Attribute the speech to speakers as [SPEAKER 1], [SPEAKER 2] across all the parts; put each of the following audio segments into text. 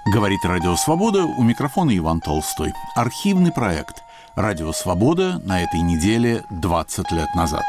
[SPEAKER 1] Говорит Радио Свобода, у микрофона Иван Толстой. Архивный проект «Радио Свобода» на этой неделе 20 лет назад.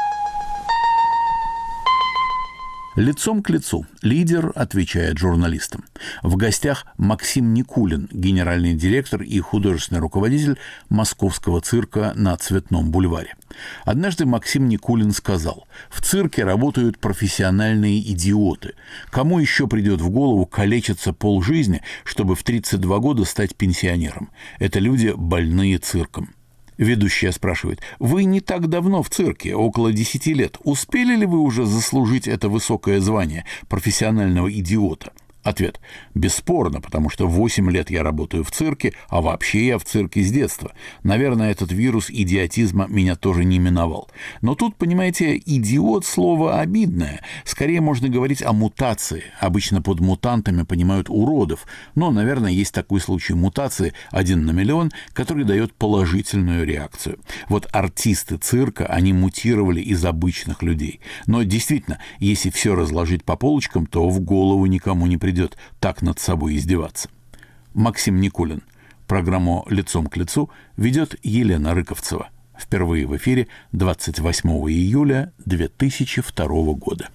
[SPEAKER 1] Лицом к лицу лидер отвечает журналистам. В гостях Максим Никулин, генеральный директор и художественный руководитель Московского цирка на Цветном бульваре. Однажды Максим Никулин сказал: «В цирке работают профессиональные идиоты. Кому еще придет в голову калечиться полжизни, чтобы в 32 года стать пенсионером? Это люди, больные цирком». Ведущая спрашивает: «Вы не так давно в цирке, около 10 лет. Успели ли вы уже заслужить это высокое звание профессионального идиота?» Ответ: бесспорно, потому что 8 лет я работаю в цирке, а вообще я в цирке с детства. Наверное, этот вирус идиотизма меня тоже не миновал. Но тут, понимаете, идиот — слово обидное. Скорее можно говорить о мутации. Обычно под мутантами понимают уродов. Но, наверное, есть такой случай мутации 1 на миллион, который дает положительную реакцию. Вот артисты цирка, они мутировали из обычных людей. Но действительно, если все разложить по полочкам, то в голову никому не придет так над собой издеваться. Максим Никулин. Программу «Лицом к лицу» ведет Елена Рыковцева. Впервые в эфире 28 июля 2002 года.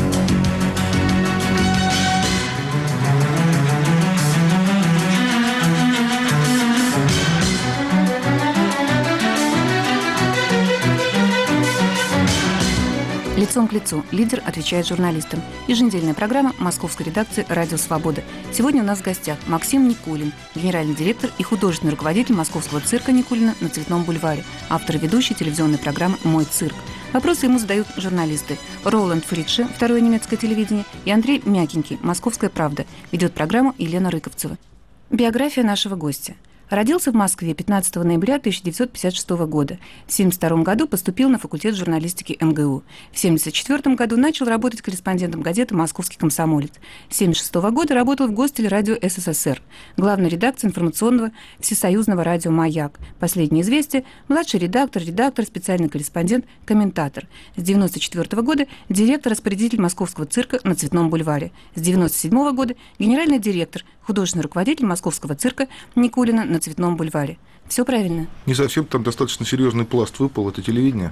[SPEAKER 2] «Лицом к лицу» лидер отвечает журналистам. Еженедельная программа московской редакции «Радио Свобода». Сегодня у нас в гостях Максим Никулин, генеральный директор и художественный руководитель Московского цирка Никулина на Цветном бульваре, автор и ведущий телевизионной программы «Мой цирк». Вопросы ему задают журналисты Роланд Фридше, Второе немецкое телевидение, и Андрей Мякинький, Московская правда. Ведет программу Елена Рыковцева. Биография нашего гостя. Родился в Москве 15 ноября 1956 года. В 1972 году поступил на факультет журналистики МГУ. В 1974 году начал работать корреспондентом газеты «Московский комсомолец». С 1976 года работал в Гостелерадио СССР, главной редакции информационного всесоюзного радио «Маяк». Последнее известие – младший редактор, специальный корреспондент, комментатор. С 1994 года директор-распорядитель Московского цирка на Цветном бульваре. С 1997 года генеральный директор, художественный руководитель Московского цирка Никулина на Цветном бульваре. Все правильно?
[SPEAKER 3] Не совсем, там достаточно серьезный пласт выпал, это телевидение.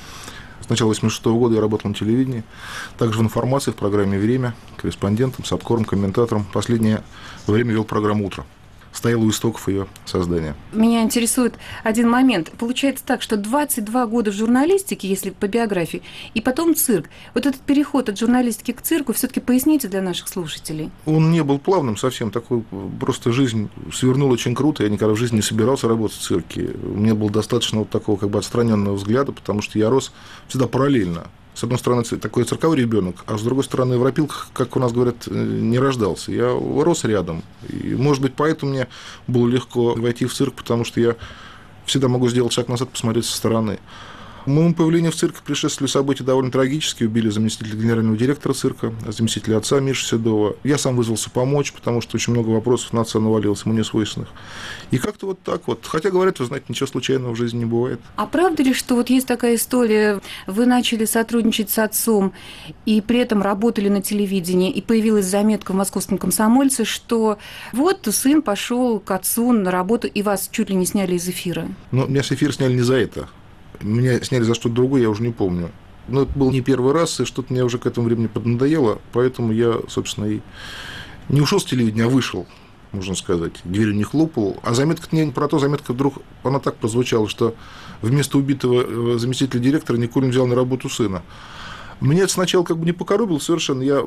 [SPEAKER 3] С начала 1986 года я работал на телевидении, также в информации, в программе «Время», корреспондентом, сабкором, комментатором. Последнее время вел программу «Утро». Стоял у истоков ее создания.
[SPEAKER 2] Меня интересует один момент. Получается так, что 22 года в журналистике, если по биографии, и потом цирк. Вот этот переход от журналистики к цирку все-таки поясните для наших слушателей.
[SPEAKER 3] Он не был плавным совсем, такой просто жизнь свернула очень круто. Я никогда в жизни не собирался работать в цирке. У меня было достаточно вот такого как бы отстраненного взгляда, потому что я рос всегда параллельно. С одной стороны, такой цирковой ребенок, а с другой стороны, в ропилках, как у нас говорят, не рождался. Я рос рядом. И, может быть, поэтому мне было легко войти в цирк, потому что я всегда могу сделать шаг назад, посмотреть со стороны. Моему появлению в цирк предшествовали события довольно трагические. Убили заместителя генерального директора цирка, заместителя отца Миши Седова. Я сам вызвался помочь, потому что очень много вопросов на отца навалилось, ему несвойственных. И как-то вот так вот. Хотя, говорят, вы знаете, ничего случайного в жизни не бывает.
[SPEAKER 2] А правда ли, что вот есть такая история, вы начали сотрудничать с отцом, и при этом работали на телевидении, и появилась заметка в «Московском комсомольце», что вот сын пошел к отцу на работу, и вас чуть ли не сняли из эфира?
[SPEAKER 3] Но меня с эфира сняли не за это. Меня сняли за что-то другое, я уже не помню. Но это был не первый раз, и что-то мне уже к этому времени поднадоело, поэтому я, собственно, и не ушел с телевидения, а вышел, можно сказать. Дверью не хлопал. А заметка не про то, заметка вдруг, она так прозвучала, что вместо убитого заместителя директора Никулин взял на работу сына. Меня это сначала как бы не покоробило совершенно, я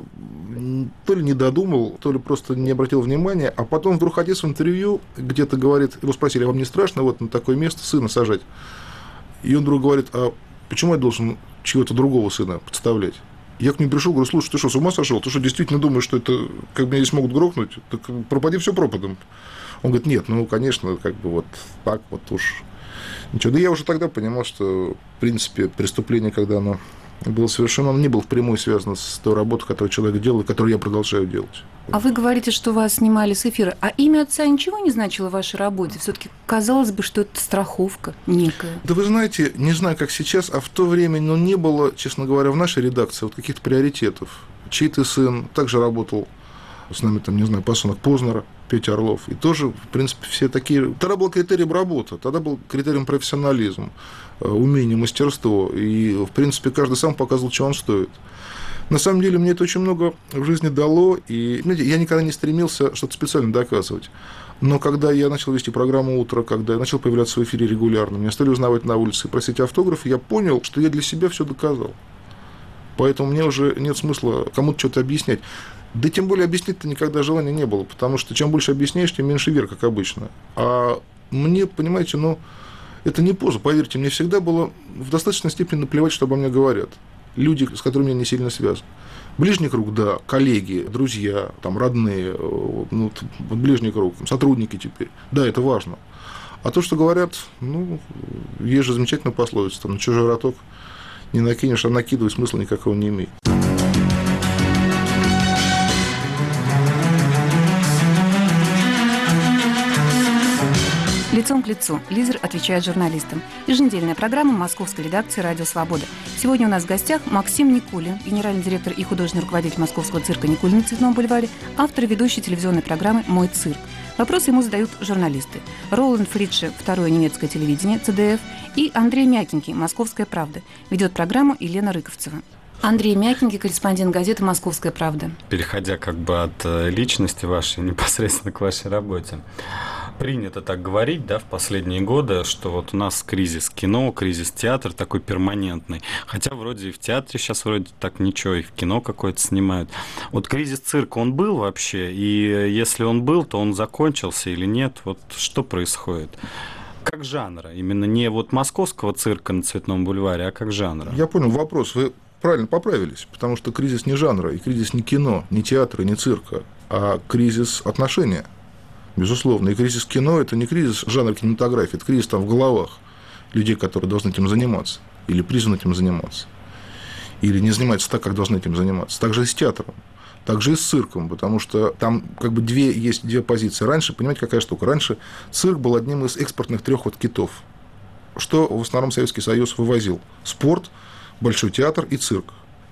[SPEAKER 3] то ли не додумал, то ли просто не обратил внимания, а потом вдруг отец в интервью где-то говорит, его спросили: а вам не страшно вот на такое место сына сажать? И он вдруг говорит: а почему я должен чего-то другого сына подставлять? Я к нему пришел, говорю: слушай, ты что, с ума сошел? Ты что, действительно думаешь, что это, как меня здесь могут грохнуть? Так пропади все пропадом. Он говорит: нет, ну, конечно, как бы вот так вот уж. Ничего. Да я уже тогда понимал, что, в принципе, преступление, когда оно было совершено, оно не было впрямую связано с той работой, которую человек делал, и которую я продолжаю делать.
[SPEAKER 2] А вы говорите, что вас снимали с эфира. А имя отца ничего не значило в вашей работе? Все-таки казалось бы, что это страховка некая.
[SPEAKER 3] Да вы знаете, не знаю, как сейчас, а в то время, не было, честно говоря, в нашей редакции вот каких-то приоритетов. Чей-то сын также работал с нами, там, не знаю, пасынок Познера, Петя Орлов. И тоже, в принципе, все такие... Тогда был критерием работы, тогда был критерием профессионализм, умение, мастерство. И, в принципе, каждый сам показывал, чего он стоит. На самом деле, мне это очень много в жизни дало. И, знаете, я никогда не стремился что-то специально доказывать. Но когда я начал вести программу «Утро», когда я начал появляться в эфире регулярно, меня стали узнавать на улице и просить автограф, я понял, что я для себя все доказал. Поэтому мне уже нет смысла кому-то что-то объяснять. Да тем более объяснить-то никогда желания не было, потому что чем больше объясняешь, тем меньше вер, как обычно. А мне, понимаете, это не поза. Поверьте, мне всегда было в достаточной степени наплевать, что обо мне говорят. Люди, с которыми я не сильно связан. Ближний круг, да, коллеги, друзья, там, родные, ближний круг, сотрудники теперь. Да, это важно. А то, что говорят, есть же замечательная пословица, там, на чужой роток не накинешь, а накидывать смысла никакого не имеет.
[SPEAKER 2] Лицом к лицу. Лидер отвечает журналистам. Еженедельная программа московской редакции «Радио Свобода». Сегодня у нас в гостях Максим Никулин, генеральный директор и художественный руководитель московского цирка «Никулин» на Цветном бульваре, автор и ведущий телевизионной программы «Мой цирк». Вопросы ему задают журналисты. Роланд Фридше, второе немецкое телевидение, ЦДФ, и Андрей Мякинский, «Московская правда». Ведет программу Елена Рыковцева. Андрей Мякинский, корреспондент газеты «Московская правда».
[SPEAKER 4] Переходя от личности вашей непосредственно к вашей работе. Принято так говорить, да, в последние годы, что вот у нас кризис кино, кризис театра такой перманентный. Хотя вроде и в театре сейчас вроде так ничего, и в кино какое-то снимают. Вот кризис цирка, он был вообще? И если он был, то он закончился или нет? Вот что происходит? Как жанра? Именно не московского цирка на Цветном бульваре, а как жанра?
[SPEAKER 3] Я понял вопрос. Вы правильно поправились, потому что кризис не жанра, и кризис не кино, не театра, не цирка, а кризис отношения. Безусловно. И кризис кино – это не кризис жанра кинематографии, это кризис в головах людей, которые должны этим заниматься, или призваны этим заниматься, или не занимаются так, как должны этим заниматься. Так же и с театром, так же и с цирком, потому что там есть две позиции. Раньше, понимаете, какая штука? Раньше цирк был одним из экспортных 3 китов, что в основном Советский Союз вывозил: спорт, Большой театр и цирк.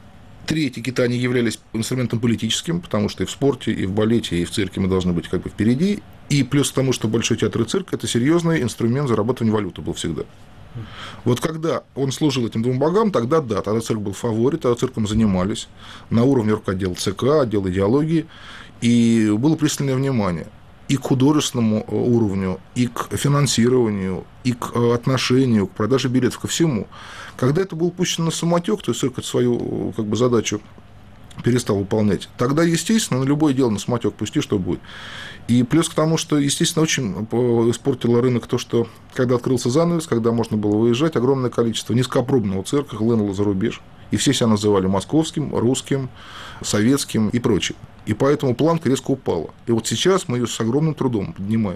[SPEAKER 3] 3 эти кита, они являлись инструментом политическим, потому что и в спорте, и в балете, и в цирке мы должны быть впереди. И плюс к тому, что Большой театр и цирк – это серьезный инструмент заработывания валюты был всегда. Вот когда он служил этим 2 богам, тогда цирк был фаворит, тогда цирком занимались на уровне руководства ЦК, отдела идеологии, и было пристальное внимание и к художественному уровню, и к финансированию, и к отношению, к продаже билетов, ко всему. Когда это было пущено на самотек, то есть цирк свою задачу перестал выполнять, тогда, естественно, на любое дело на самотек пусти, что будет. И плюс к тому, что, естественно, очень испортило рынок то, что когда открылся занавес, когда можно было выезжать, огромное количество низкопробного цирка хлынуло за рубеж. И все себя называли московским, русским, советским и прочим. И поэтому планка резко упала. И вот сейчас мы ее с огромным трудом поднимаем.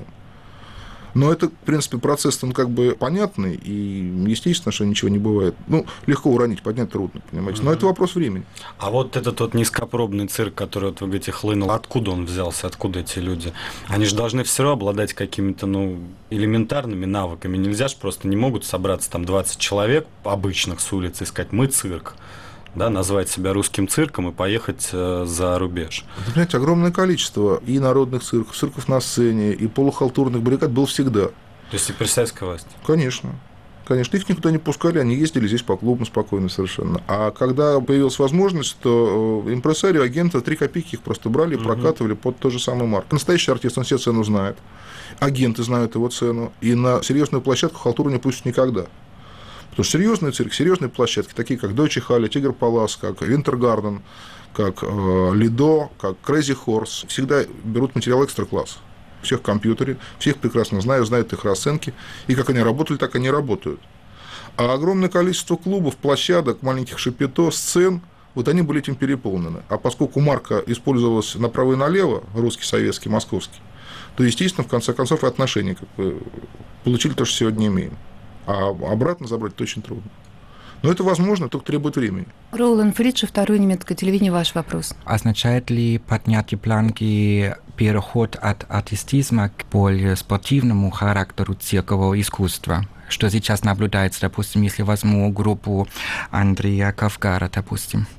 [SPEAKER 3] Но это, в принципе, процесс понятный, и естественно, что ничего не бывает. Легко уронить, поднять трудно, понимаете. Но это вопрос времени.
[SPEAKER 4] А вот этот низкопробный цирк, который, вы говорите, хлынул, откуда он взялся, откуда эти люди? Они же должны все равно обладать какими-то, элементарными навыками. Нельзя же просто, не могут собраться 20 человек обычных с улицы и сказать: мы цирк. Да, назвать себя русским цирком и поехать за рубеж.
[SPEAKER 3] Вы понимаете, огромное количество и народных цирков, цирков на сцене, и полухалтурных баррикад было всегда.
[SPEAKER 4] То есть и при советской власти?
[SPEAKER 3] Конечно. Конечно, их никуда не пускали, они ездили здесь по клубам спокойно совершенно. А когда появилась возможность, то импресарио, агенты 3 копейки их просто брали и прокатывали под тот же самый марк. Настоящий артист, он все цену знает, агенты знают его цену, и на серьезную площадку халтуру не пустят никогда. Потому что серьезный цирк, серьезные площадки, такие как Deutsche Halle, Тигр Палас, как Винтергарден, как Лидо, как Crazy Horse, всегда берут материал экстра-класса. Всех в компьютере, всех прекрасно знают их расценки, и как они работали, так они работают. А огромное количество клубов, площадок, маленьких шапито, сцен, они были этим переполнены. А поскольку марка использовалась направо и налево, русский, советский, московский, то, естественно, в конце концов, и отношения получили то, что сегодня имеем. А обратно забрать это очень трудно. Но это возможно, только требует времени.
[SPEAKER 2] Роланд Фридше, второе немецкое телевидение, ваш вопрос.
[SPEAKER 5] Означает ли поднятие планки переход от артистизма к более спортивному характеру циркового искусства? Что сейчас наблюдается, допустим, если возьму группу Андрея Кавгара, допустим?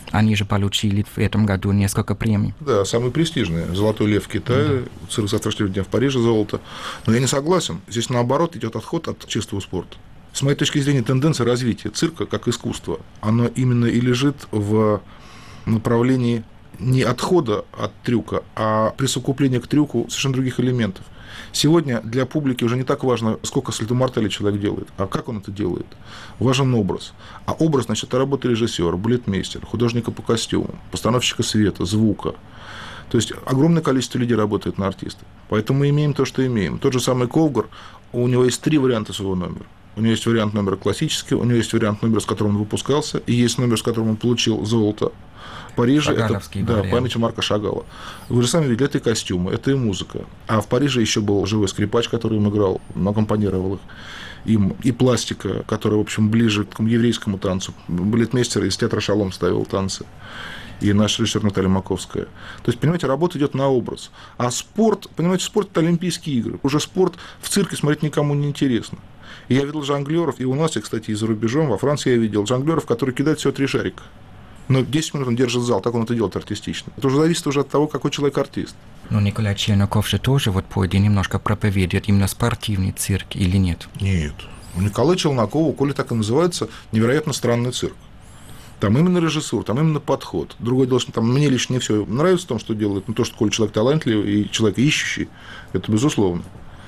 [SPEAKER 5] Они же получили в этом году несколько премий.
[SPEAKER 3] Да, самые престижные. «Золотой лев» в Китае, «Цирк завтрашнего дня» в Париже золото. Но я не согласен. Здесь, наоборот, идет отход от чистого спорта. С моей точки зрения, тенденция развития цирка как искусства, оно именно и лежит в направлении не отхода от трюка, а присовокупления к трюку совершенно других элементов. Сегодня для публики уже не так важно, сколько сальто-морталей человек делает, а как он это делает. Важен образ. А образ, значит, это работа режиссера, балетмейстера, художника по костюмам, постановщика света, звука. То есть огромное количество людей работает на артиста. Поэтому мы имеем то, что имеем. Тот же самый Ковгар, у него есть 3 варианта своего номера. У него есть вариант номера классический, у него есть вариант номера, с которым он выпускался, и есть номер, с которым он получил золото в Париже. Это, да, память Марка Шагала. Вы же сами видели, это и костюмы, это и музыка. А в Париже еще был живой скрипач, который им играл, аккомпанировал их. Им и пластика, которая, в общем, ближе к еврейскому танцу. Балетмейстер из театра «Шалом» ставил танцы. И наш режиссер Наталья Маковская. То есть, понимаете, работа идет на образ. А спорт, понимаете, спорт – это Олимпийские игры. Уже спорт в цирке смотреть никому не интересно. И я видел жонглеров, и у нас, и, кстати, и за рубежом, во Франции я видел жонглеров, которые кидают всего 3 шарика. Но 10 минут он держит зал, так он это делает артистично. Это уже зависит уже от того, какой человек артист.
[SPEAKER 5] Но Николай Черняков же тоже вот по идее немножко проповедует именно спортивный цирк или нет?
[SPEAKER 3] Нет. У Николая Челнокова, коли так и называется, невероятно странный цирк. Там именно режиссура, там именно подход. Другое дело, что там мне лично не все нравится в том, что делает, но то, что коли человек талантливый и человек ищущий, это безусловно.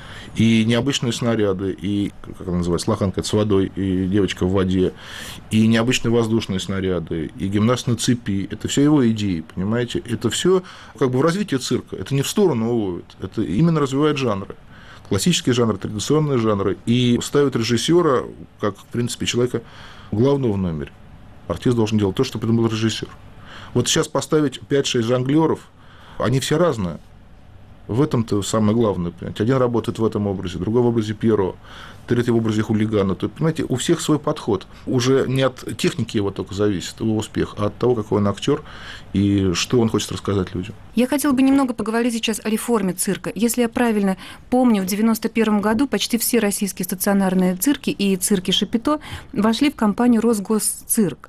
[SPEAKER 3] И необычные снаряды, и, как это называется, лоханка с водой, и девочка в воде, и необычные воздушные снаряды, и гимнаст на цепи. Это все его идеи, понимаете? Это все как бы в развитии цирка. Это не в сторону уводит, это именно развивает жанры. Классические жанры, традиционные жанры. И ставит режиссера, как, в принципе, человека главного в номере. Артист должен делать то, что придумал режиссер. Вот сейчас поставить 5-6 жонглеров, они все разные. В этом-то самое главное, понимаете. Один работает в этом образе, другой в образе Пьеро, третий в образе хулигана. То, понимаете, у всех свой подход. Уже не от техники его только зависит, его успех, а от того, какой он актер и что он хочет рассказать людям.
[SPEAKER 2] Я хотела бы немного поговорить сейчас о реформе цирка. Если я правильно помню, в 1991 году почти все российские стационарные цирки и цирки Шапито вошли в компанию «Росгосцирк».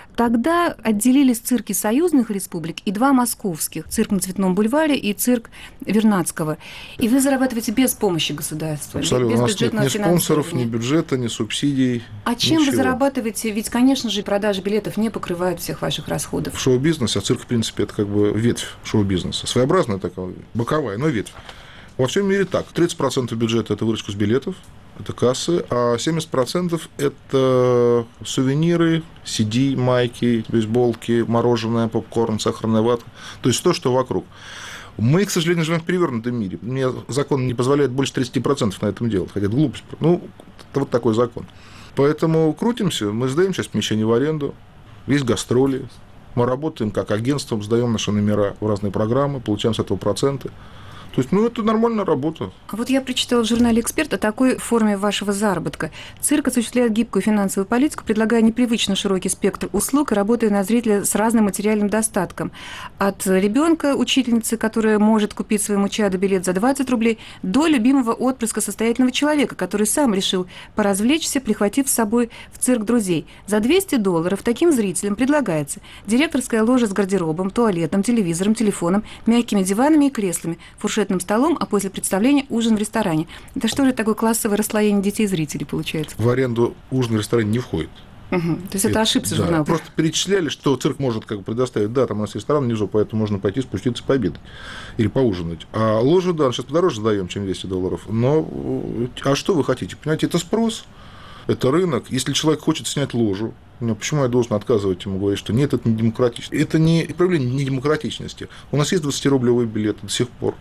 [SPEAKER 2] Тогда отделились цирки союзных республик и 2 московских. Цирк на Цветном бульваре и цирк Вернадского. И вы зарабатываете без помощи государства.
[SPEAKER 3] Абсолютно.
[SPEAKER 2] Без
[SPEAKER 3] у нас нет ни спонсоров, ни бюджета, ни субсидий.
[SPEAKER 2] А чем
[SPEAKER 3] ничего.
[SPEAKER 2] вы зарабатываете? Ведь, конечно же, продажи билетов не покрывают всех ваших расходов.
[SPEAKER 3] В шоу-бизнесе, а цирк, в принципе, это как бы ветвь шоу-бизнеса. Своеобразная такая, боковая, но ветвь. Во всем мире так. 30% бюджета – это выручка с билетов, это кассы, а 70% – это сувениры, CD, майки, бейсболки, мороженое, попкорн, сахарная вата. То есть то, что вокруг. Мы, к сожалению, живем в перевернутом мире. Мне закон не позволяет больше 30% на этом делать, хотя это глупость. Ну, это вот такой закон. Поэтому крутимся, мы сдаем сейчас помещение в аренду, есть гастроли, мы работаем как агентством, сдаем наши номера в разные программы, получаем с этого проценты. То есть, это нормальная работа.
[SPEAKER 2] А вот я прочитала в журнале «Эксперт» о такой форме вашего заработка. Цирк осуществляет гибкую финансовую политику, предлагая непривычно широкий спектр услуг и работая на зрителя с разным материальным достатком. От ребенка, учительницы, которая может купить своему чаду билет за 20 рублей, до любимого отпрыска состоятельного человека, который сам решил поразвлечься, прихватив с собой в цирк друзей. За $200 таким зрителям предлагается директорская ложа с гардеробом, туалетом, телевизором, телефоном, мягкими диванами и креслами, фуршетным столом, а после представления ужин в ресторане. Это что же такое классовое расслоение детей-зрителей получается?
[SPEAKER 3] В аренду ужин в ресторане не входит.
[SPEAKER 2] Угу. То есть это ошибся журнал.
[SPEAKER 3] Просто перечисляли, что цирк может как бы предоставить. Да, там у нас ресторан внизу, поэтому можно пойти спуститься пообедать или поужинать. А ложу, да, сейчас подороже сдаем, чем $200. Но а что вы хотите? Понимаете, это спрос, это рынок. Если человек хочет снять ложу, почему я должен отказывать ему, говорить, что нет, это не демократично. Это не проявление недемократичности. У нас есть 20-рублевые билеты до сих пор.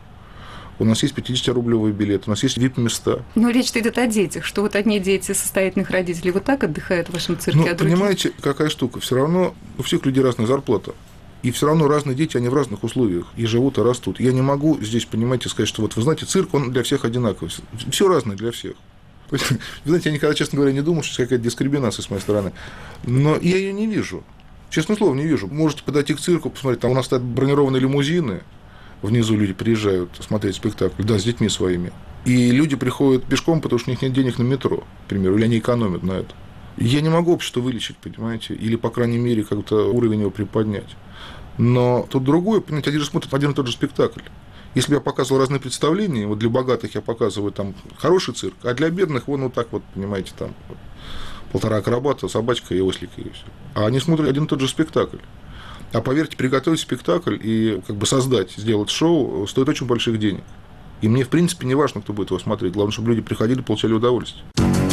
[SPEAKER 3] У нас есть 50-рублевые билеты, у нас есть VIP-места.
[SPEAKER 2] Но речь-то идет о детях, что вот одни дети состоятельных родителей вот так отдыхают в вашем цирке, а другие...
[SPEAKER 3] Понимаете, какая штука? Все равно у всех людей разная зарплата. И все равно разные дети, они в разных условиях и живут, и растут. Я не могу здесь, понимаете, сказать, что вот вы знаете, цирк, он для всех одинаковый. Все разное для всех. Вы знаете, я никогда, честно говоря, не думал, что это какая-то дискриминация с моей стороны. Но я ее не вижу. Честное слово, не вижу. Можете подойти к цирку, посмотреть, там у нас стоят бронированные лимузины. Внизу люди приезжают смотреть спектакль, да, с детьми своими. И люди приходят пешком, потому что у них нет денег на метро, к примеру, или они экономят на это. Я не могу общество вылечить, понимаете, или, по крайней мере, как-то уровень его приподнять. Но тут другое, понимаете, один же смотрит один и тот же спектакль. Если бы я показывал разные представления, вот для богатых я показываю там хороший цирк, а для бедных вон вот так вот, понимаете, там полтора акробата, собачка и ослик, и все. А они смотрят один и тот же спектакль. А поверьте, приготовить спектакль и как бы создать, сделать шоу стоит очень больших денег. И мне, в принципе, не важно, кто будет его смотреть. Главное, чтобы люди приходили, получали удовольствие.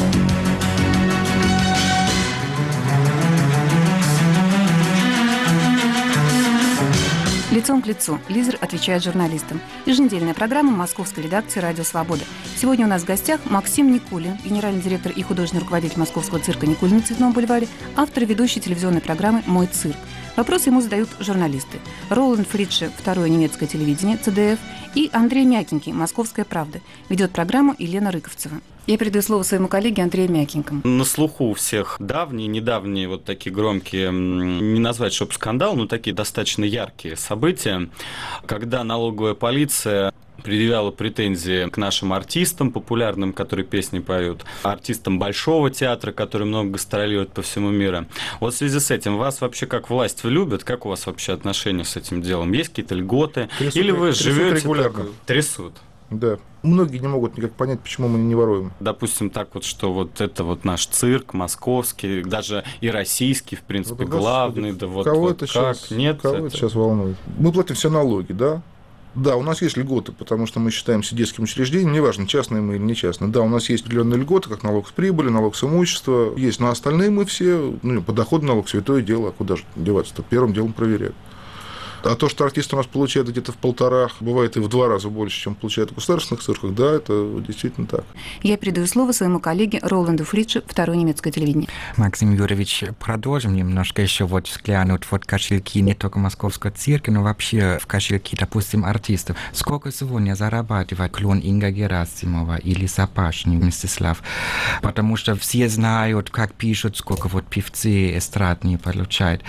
[SPEAKER 2] «Лицом к лицу» лидер отвечает журналистам. Еженедельная программа московской редакции «Радио Свобода». Сегодня у нас в гостях Максим Никулин, генеральный директор и художественный руководитель московского цирка «Никулин» на Цветном бульваре, автор и ведущий телевизионной программы «Мой цирк». Вопросы ему задают журналисты. Роланд Фридше, второе немецкое телевидение, ЦДФ, и Андрей Мякинький, «Московская правда». Ведет программу Елена Рыковцева. Я передаю слово своему коллеге Андрею Мякинькому.
[SPEAKER 4] На слуху у всех давние, недавние вот такие громкие, не назвать, чтобы скандал, но такие достаточно яркие события, когда налоговая полиция предъявляла претензии к нашим артистам популярным, которые песни поют, артистам Большого театра, которые много гастролируют по всему миру. Вот в связи с этим вас вообще как власть любят? Как у вас вообще отношения с этим делом? Есть какие-то льготы? Или вы живете регулярно? Трясут.
[SPEAKER 3] Да. Многие не могут никак понять, почему мы не воруем.
[SPEAKER 4] Допустим, так вот, что вот это вот наш цирк московский, даже и российский, в принципе,
[SPEAKER 3] вот
[SPEAKER 4] главный. Да вот,
[SPEAKER 3] кого
[SPEAKER 4] вот
[SPEAKER 3] это
[SPEAKER 4] как?
[SPEAKER 3] сейчас,
[SPEAKER 4] Нет,
[SPEAKER 3] кого это сейчас волнует? Мы платим все налоги, да? Да, у нас есть льготы, потому что мы считаемся детским учреждением, неважно, частные мы или не частные. Да, у нас есть определенные льготы, как налог с прибыли, налог с имущества. Есть, но остальные мы все, подоходный налог, святое дело, а куда же деваться-то? Первым делом проверяют. А то, что артисты у нас получают где-то в 1,5, бывает и в 2 раза больше, чем получают в государственных цирках, да, это действительно так.
[SPEAKER 2] Я передаю слово своему коллеге Роланду Фридше, второе немецкое телевидение.
[SPEAKER 5] Максим Юрьевич, продолжим немножко еще вот взглянуть вот кошельки не только московского цирка, но вообще в кошельки, допустим, артистов. Сколько сегодня зарабатывает клоун Инга Герасимова или Сапашник Мстислав? Потому что все знают, как пишут, сколько вот певцы эстрадные получают.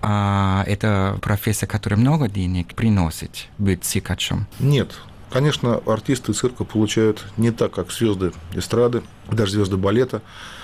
[SPEAKER 5] А это профессия, которая много денег приносит быть циркачом?
[SPEAKER 3] Нет. Конечно, артисты цирка получают не так, как звезды эстрады, даже звезды балета.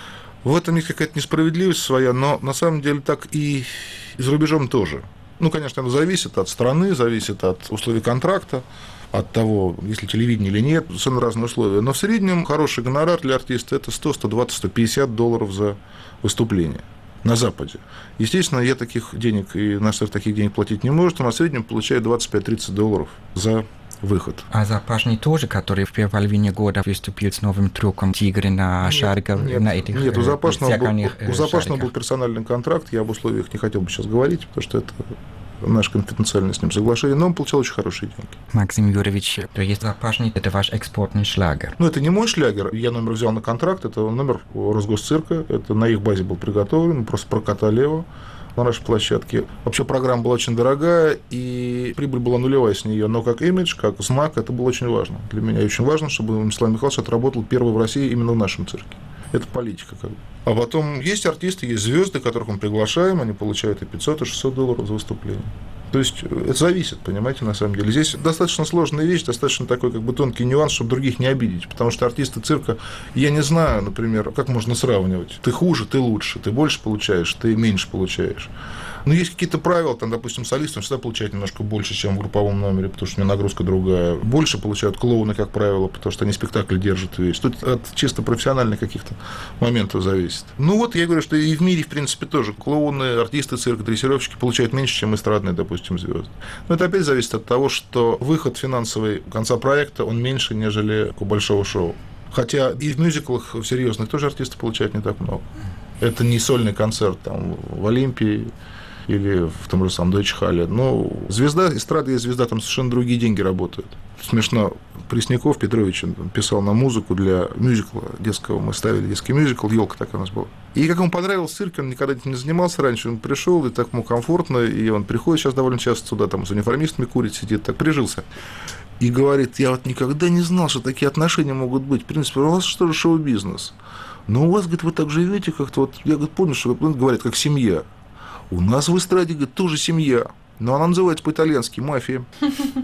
[SPEAKER 3] В этом есть какая-то несправедливость своя, но на самом деле так и за рубежом тоже. Конечно, это зависит от страны, зависит от условий контракта, от того, есть ли телевидение или нет, совершенно разные условия. Но в среднем хороший гонорар для артиста – это 100, 120, 150 долларов за выступление. На Западе. Естественно, я таких денег, и наш цирк таких денег платить не может, но на среднем получает 25-30 долларов за выход.
[SPEAKER 5] А Запашный тоже, который в первой половине года выступил с новым трюком «Тигры» на шариках, на этих
[SPEAKER 3] Нет, у Запашного
[SPEAKER 5] шариках.
[SPEAKER 3] был персональный контракт, я об условиях не хотел бы сейчас говорить, потому что это наше конфиденциальное с ним соглашение, но он получал очень хорошие деньги.
[SPEAKER 5] Максим Юрьевич, то есть Запашный – это ваш экспортный шлягер?
[SPEAKER 3] Это не мой шлягер, я номер взял на контракт, это номер Росгосцирка, это на их базе был приготовлен, мы просто прокатали его на нашей площадке. Вообще программа была очень дорогая, и прибыль была нулевая с нее, но как имидж, как знак, это было очень важно. Для меня очень важно, чтобы Мстислав Михайлович отработал первый в России именно в нашем цирке. Это политика как бы. А потом есть артисты, есть звезды, которых мы приглашаем, они получают и 500, и 600 долларов за выступление. То есть это зависит, понимаете, на самом деле. Здесь достаточно сложная вещь, достаточно такой как бы тонкий нюанс, чтобы других не обидеть. Потому что артисты цирка, я не знаю, например, как можно сравнивать. Ты хуже, ты лучше, ты больше получаешь, ты меньше получаешь. Но есть какие-то правила, там, допустим, солист, он всегда получает немножко больше, чем в групповом номере, потому что у него нагрузка другая. Больше получают клоуны, как правило, потому что они спектакль держат весь. Тут от чисто профессиональных каких-то моментов зависит. Я говорю, что и в мире, в принципе, тоже клоуны, артисты цирка, дрессировщики получают меньше, чем эстрадные, допустим, звезды. Но это опять зависит от того, что выход финансовый конца проекта, он меньше, нежели у большого шоу. Хотя и в мюзиклах в серьезных тоже артисты получают не так много. Это не сольный концерт там в Олимпии или в том же самом Deutsche Halle. Но звезда, эстрада и звезда, там совершенно другие деньги работают. Смешно, Пресняков Петрович писал на музыку для мюзикла детского. Мы ставили детский мюзикл, «Елка» такая у нас была. И как ему понравился цирк, он никогда этим не занимался раньше, он пришел, и так ему комфортно, и он приходит сейчас довольно часто сюда, там с униформистами курит, сидит, так прижился. И говорит, я вот никогда не знал, что такие отношения могут быть. В принципе, у вас что же шоу-бизнес? Но у вас, говорит, вы так живете как-то вот, я, говорит, понял, что, говорят, как семья. У нас в эстраде, говорит, тоже семья, но она называется по-итальянски «мафия».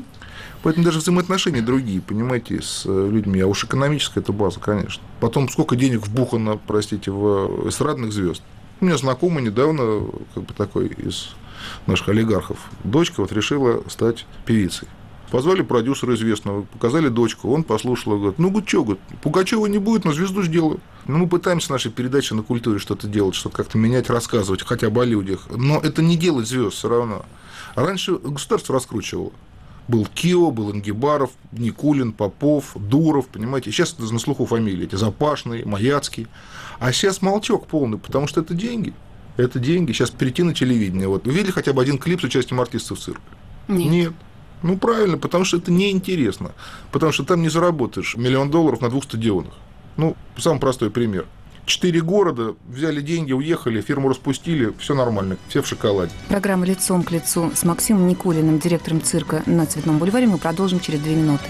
[SPEAKER 3] Поэтому даже взаимоотношения другие, понимаете, с людьми. А уж экономическая это база, конечно. Потом сколько денег вбухано, простите, в эстрадных звезд. У меня знакомый недавно, такой из наших олигархов, дочка решила стать певицей. Позвали продюсера известного, показали дочку, он послушал, говорит, что, Пугачева не будет, но звезду сделаю. Мы пытаемся в нашей передаче на культуре что-то делать, что-то как-то менять, рассказывать хотя бы о людях, но это не делать звезд все равно. А раньше государство раскручивало. Был Кио, был Ингибаров, Никулин, Попов, Дуров, понимаете. Сейчас это на слуху фамилии, эти Запашный, Маяцкий. А сейчас молчок полный, потому что это деньги. Это деньги. Сейчас перейти на телевидение. Вы видели хотя бы один клип с участием артистов цирка? Нет. Правильно, потому что это неинтересно. Потому что там не заработаешь $1 миллион на 2 стадионах. Самый простой пример. 4 города, взяли деньги, уехали, фирму распустили, все нормально, все в шоколаде.
[SPEAKER 2] Программа «Лицом к лицу» с Максимом Никулиным, директором цирка на Цветном бульваре, мы продолжим через 2 минуты.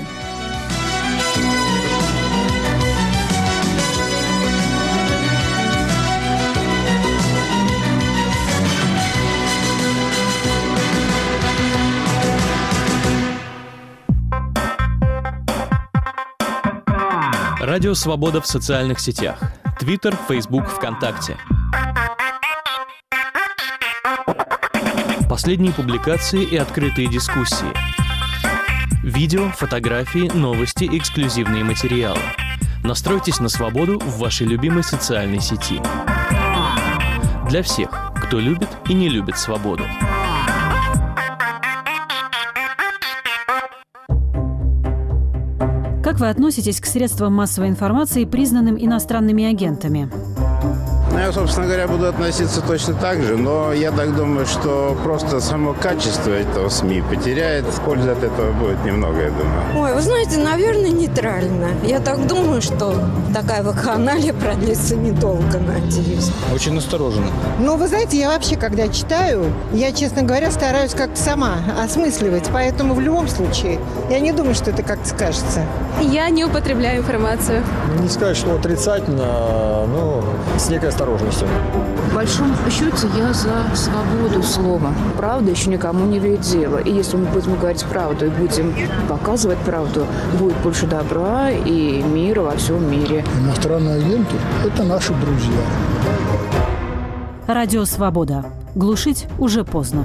[SPEAKER 6] Радио «Свобода» в социальных сетях. Твиттер, Фейсбук, ВКонтакте. Последние публикации и открытые дискуссии. Видео, фотографии, новости, эксклюзивные материалы. Настройтесь на свободу в вашей любимой социальной сети. Для всех, кто любит и не любит свободу.
[SPEAKER 7] Как вы относитесь к средствам массовой информации, признанным иностранными агентами?
[SPEAKER 8] Я, собственно говоря, буду относиться точно так же, но я так думаю, что просто само качество этого СМИ потеряет. Пользы от этого будет немного, я думаю.
[SPEAKER 9] Ой, вы знаете, наверное, нейтрально. Я так думаю, что такая вакханалия продлится недолго, надеюсь.
[SPEAKER 10] Очень настороженно.
[SPEAKER 11] Вы знаете, я вообще, когда читаю, я, честно говоря, стараюсь как-то сама осмысливать. Поэтому в любом случае, я не думаю, что это как-то скажется.
[SPEAKER 12] Я не употребляю информацию.
[SPEAKER 10] Не сказать, что отрицательно, но с некой осторожностью.
[SPEAKER 13] В большом счете я за свободу слова. Правда еще никому не вредит дело. И если мы будем говорить правду и будем показывать правду, будет больше добра и мира во всем мире.
[SPEAKER 14] Иностранные агенты – это наши друзья.
[SPEAKER 7] Радио «Свобода». Глушить уже поздно.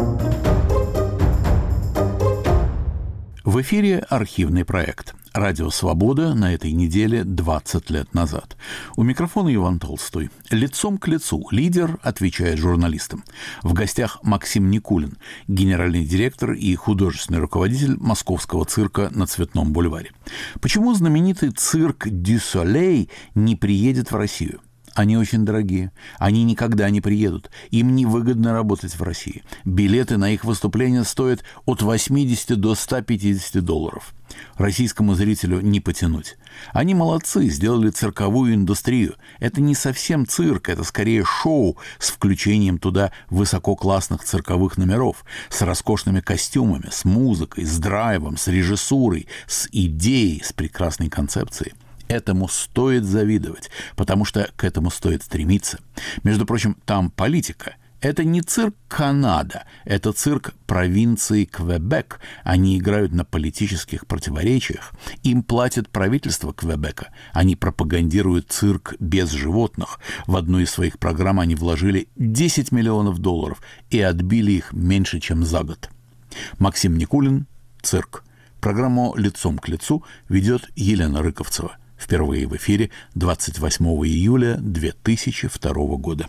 [SPEAKER 1] В эфире архивный проект «Радио Свобода» на этой неделе 20 лет назад. У микрофона Иван Толстой. Лицом к лицу лидер отвечает журналистам. В гостях Максим Никулин, генеральный директор и художественный руководитель Московского цирка на Цветном бульваре. Почему знаменитый цирк «Дю Солей» не приедет в Россию? Они очень дорогие. Они никогда не приедут. Им невыгодно работать в России. Билеты на их выступления стоят от $80 до $150. Российскому зрителю не потянуть. Они молодцы, сделали цирковую индустрию. Это не совсем цирк, это скорее шоу с включением туда высококлассных цирковых номеров, с роскошными костюмами, с музыкой, с драйвом, с режиссурой, с идеей, с прекрасной концепцией. Этому стоит завидовать, потому что к этому стоит стремиться. Между прочим, там политика. Это не цирк Канада, это цирк провинции Квебек. Они играют на политических противоречиях. Им платит правительство Квебека. Они пропагандируют цирк без животных. В одну из своих программ они вложили $10 миллионов и отбили их меньше, чем за год. Максим Никулин, цирк. Программу «Лицом к лицу» ведет Елена Рыковцева. Впервые в эфире 28 июля 2002 года.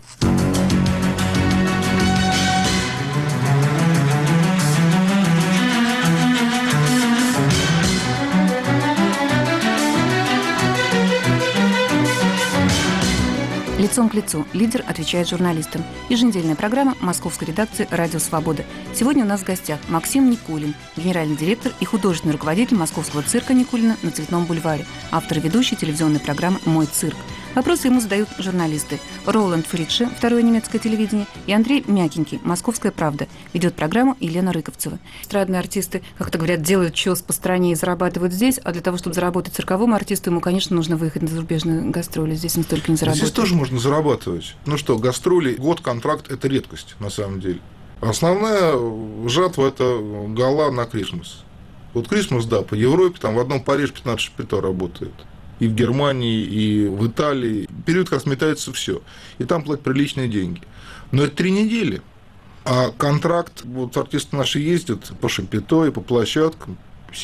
[SPEAKER 2] «Лицом к лицу» лидер отвечает журналистам. Еженедельная программа московской редакции «Радио Свобода». Сегодня у нас в гостях Максим Никулин, генеральный директор и художественный руководитель Московского цирка Никулина на Цветном бульваре, автор и ведущий телевизионной программы «Мой цирк». Вопросы ему задают журналисты Роланд Фридше, Второе немецкое телевидение, и Андрей Мякинский, Московская правда. Ведет программу Елена Рыковцева. Эстрадные артисты, как-то говорят, делают чёс по стране и зарабатывают здесь, а для того, чтобы заработать цирковому артисту, ему, конечно, нужно выехать на зарубежные гастроли. Здесь он столько не заработает.
[SPEAKER 3] Здесь тоже можно зарабатывать. Гастроли, год, контракт – это редкость, на самом деле. Основная жатва – это гала на Крисмас. Вот Christmas, да, по Европе, там в одном Париже 15 шапито работает. И в Германии, и в Италии. Период, как сметается все. И там платят приличные деньги. Но это 3 недели. А контракт, вот артисты наши ездят по шапито и по площадкам,